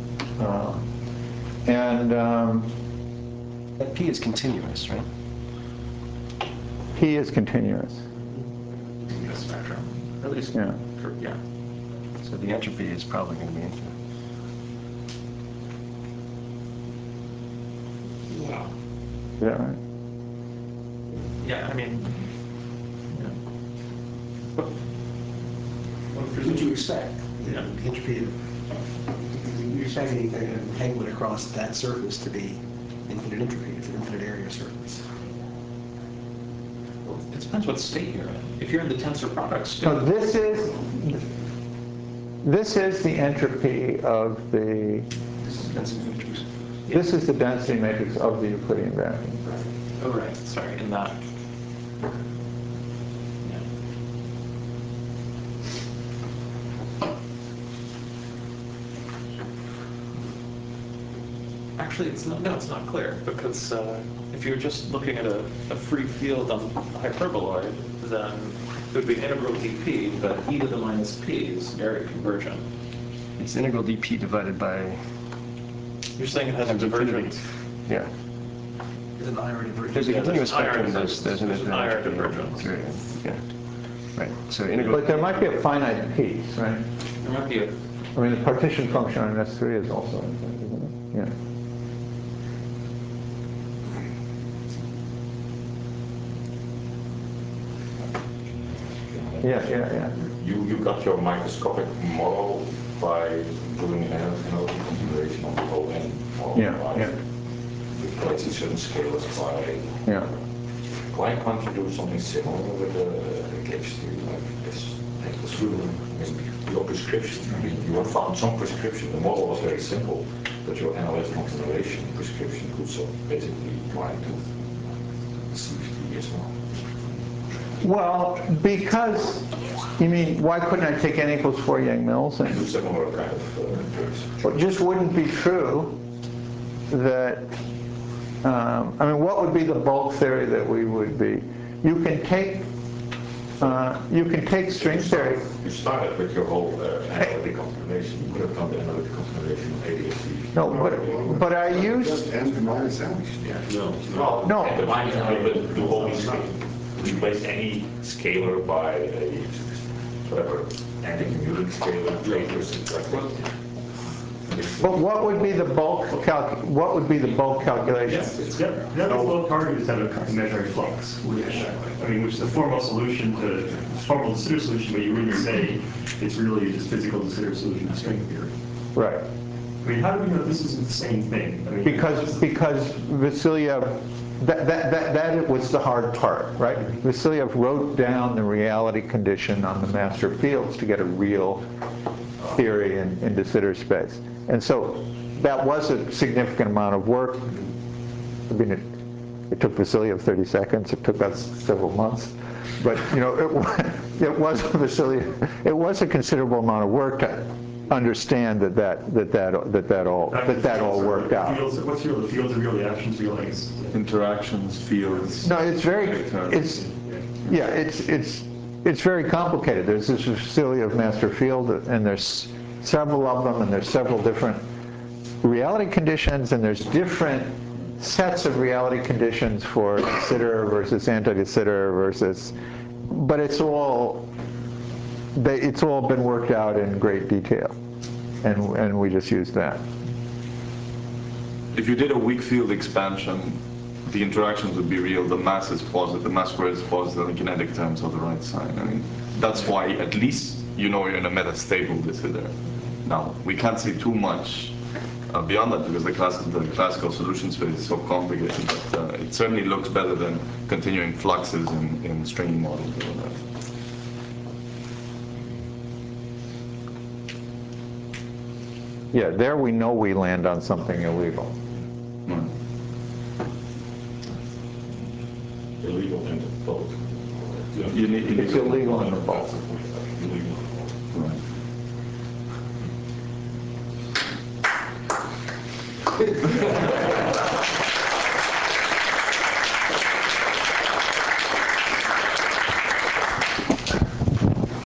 But P is continuous, right? P is continuous. The spectrum, at least. Yeah. Yeah. So the entropy is probably going to be infinite. Yeah. Is that right? Yeah, I mean, yeah. What would you expect? Yeah. The entropy of, you're expecting an entanglement across that surface to be infinite entropy. It's an infinite area surface. Well, it depends what state you're in. If you're in the tensor product state. So this is the entropy of the. This is the density matrix of the Euclidean vacuum. Oh, right. Sorry, in that. Yeah. Actually, it's not. No, it's not clear because if you're just looking at a free field on a hyperboloid, then it would be integral dp, but e to the minus p is area convergent. It's integral dp divided by. You're saying it has a divergence? Yeah. There's an IR divergence. There's a continuous IR spectrum. There's an IR entropy. divergence. Yeah. Right. So integral. But there might be a finite piece, right? There might be a. I mean, the partition function on S3 is also infinite, isn't it? Yeah. Yeah. You got your microscopic model by doing an analytic configuration on the ON model. Yeah. Replacing certain scalars by. Yeah. Why can't you do something similar with the gauge theory like this? I mean, your prescription. I mean, you have found some prescription. The model was very simple, but your analytic configuration prescription could so basically try to CFT as well. Well, because, you mean, why couldn't I take n equals 4 Yang-Mills? And do similar kind of tricks. Well, it just wouldn't be true that, I mean, what would be the bulk theory that we would be? You can take string theory. You started with your whole analytic configuration. You could have done the analytic configuration of ADSC. No, but I used. Just n to the minus n. Yeah. No. The minus n, but do all these replace any scalar by a whatever anti-commuting scalar, traitors, etc. But what would be the bulk calculation? The other bulk target is to have a imaginary flux, which is the formal solution to formal de Sitter solution, but you wouldn't say it's really just physical de Sitter solution to string theory. Right. I mean, how do we know this isn't the same thing? I mean, because Vasilyev, that was the hard part, right? Vasilyev wrote down the reality condition on the master fields to get a real theory in de Sitter space. And so that was a significant amount of work. I mean, it took Vasiliev 30 seconds. It took us several months. But, you know, it was Vasiliev. It was a considerable amount of work to understand that all worked out. What's real? The fields are real, the actions real, like Interactions, fields. No, it's very complicated. There's this Vasiliev master field, and there's several of them, and there's several different reality conditions, and there's different sets of reality conditions for de Sitter versus anti-de Sitter versus, but it's all been worked out in great detail, and we just use that. If you did a weak field expansion, the interactions would be real, the mass is positive, the mass squared is positive, and the kinetic terms are the right sign. I mean, that's why at least you know you're in a metastable de Sitter. Now, we can't say too much beyond that because the classical solution space is so complicated, but it certainly looks better than continuing fluxes in string models or whatever. Yeah, there we know we land on something illegal. Illegal in the both. It's illegal in the both. Illegal. Right.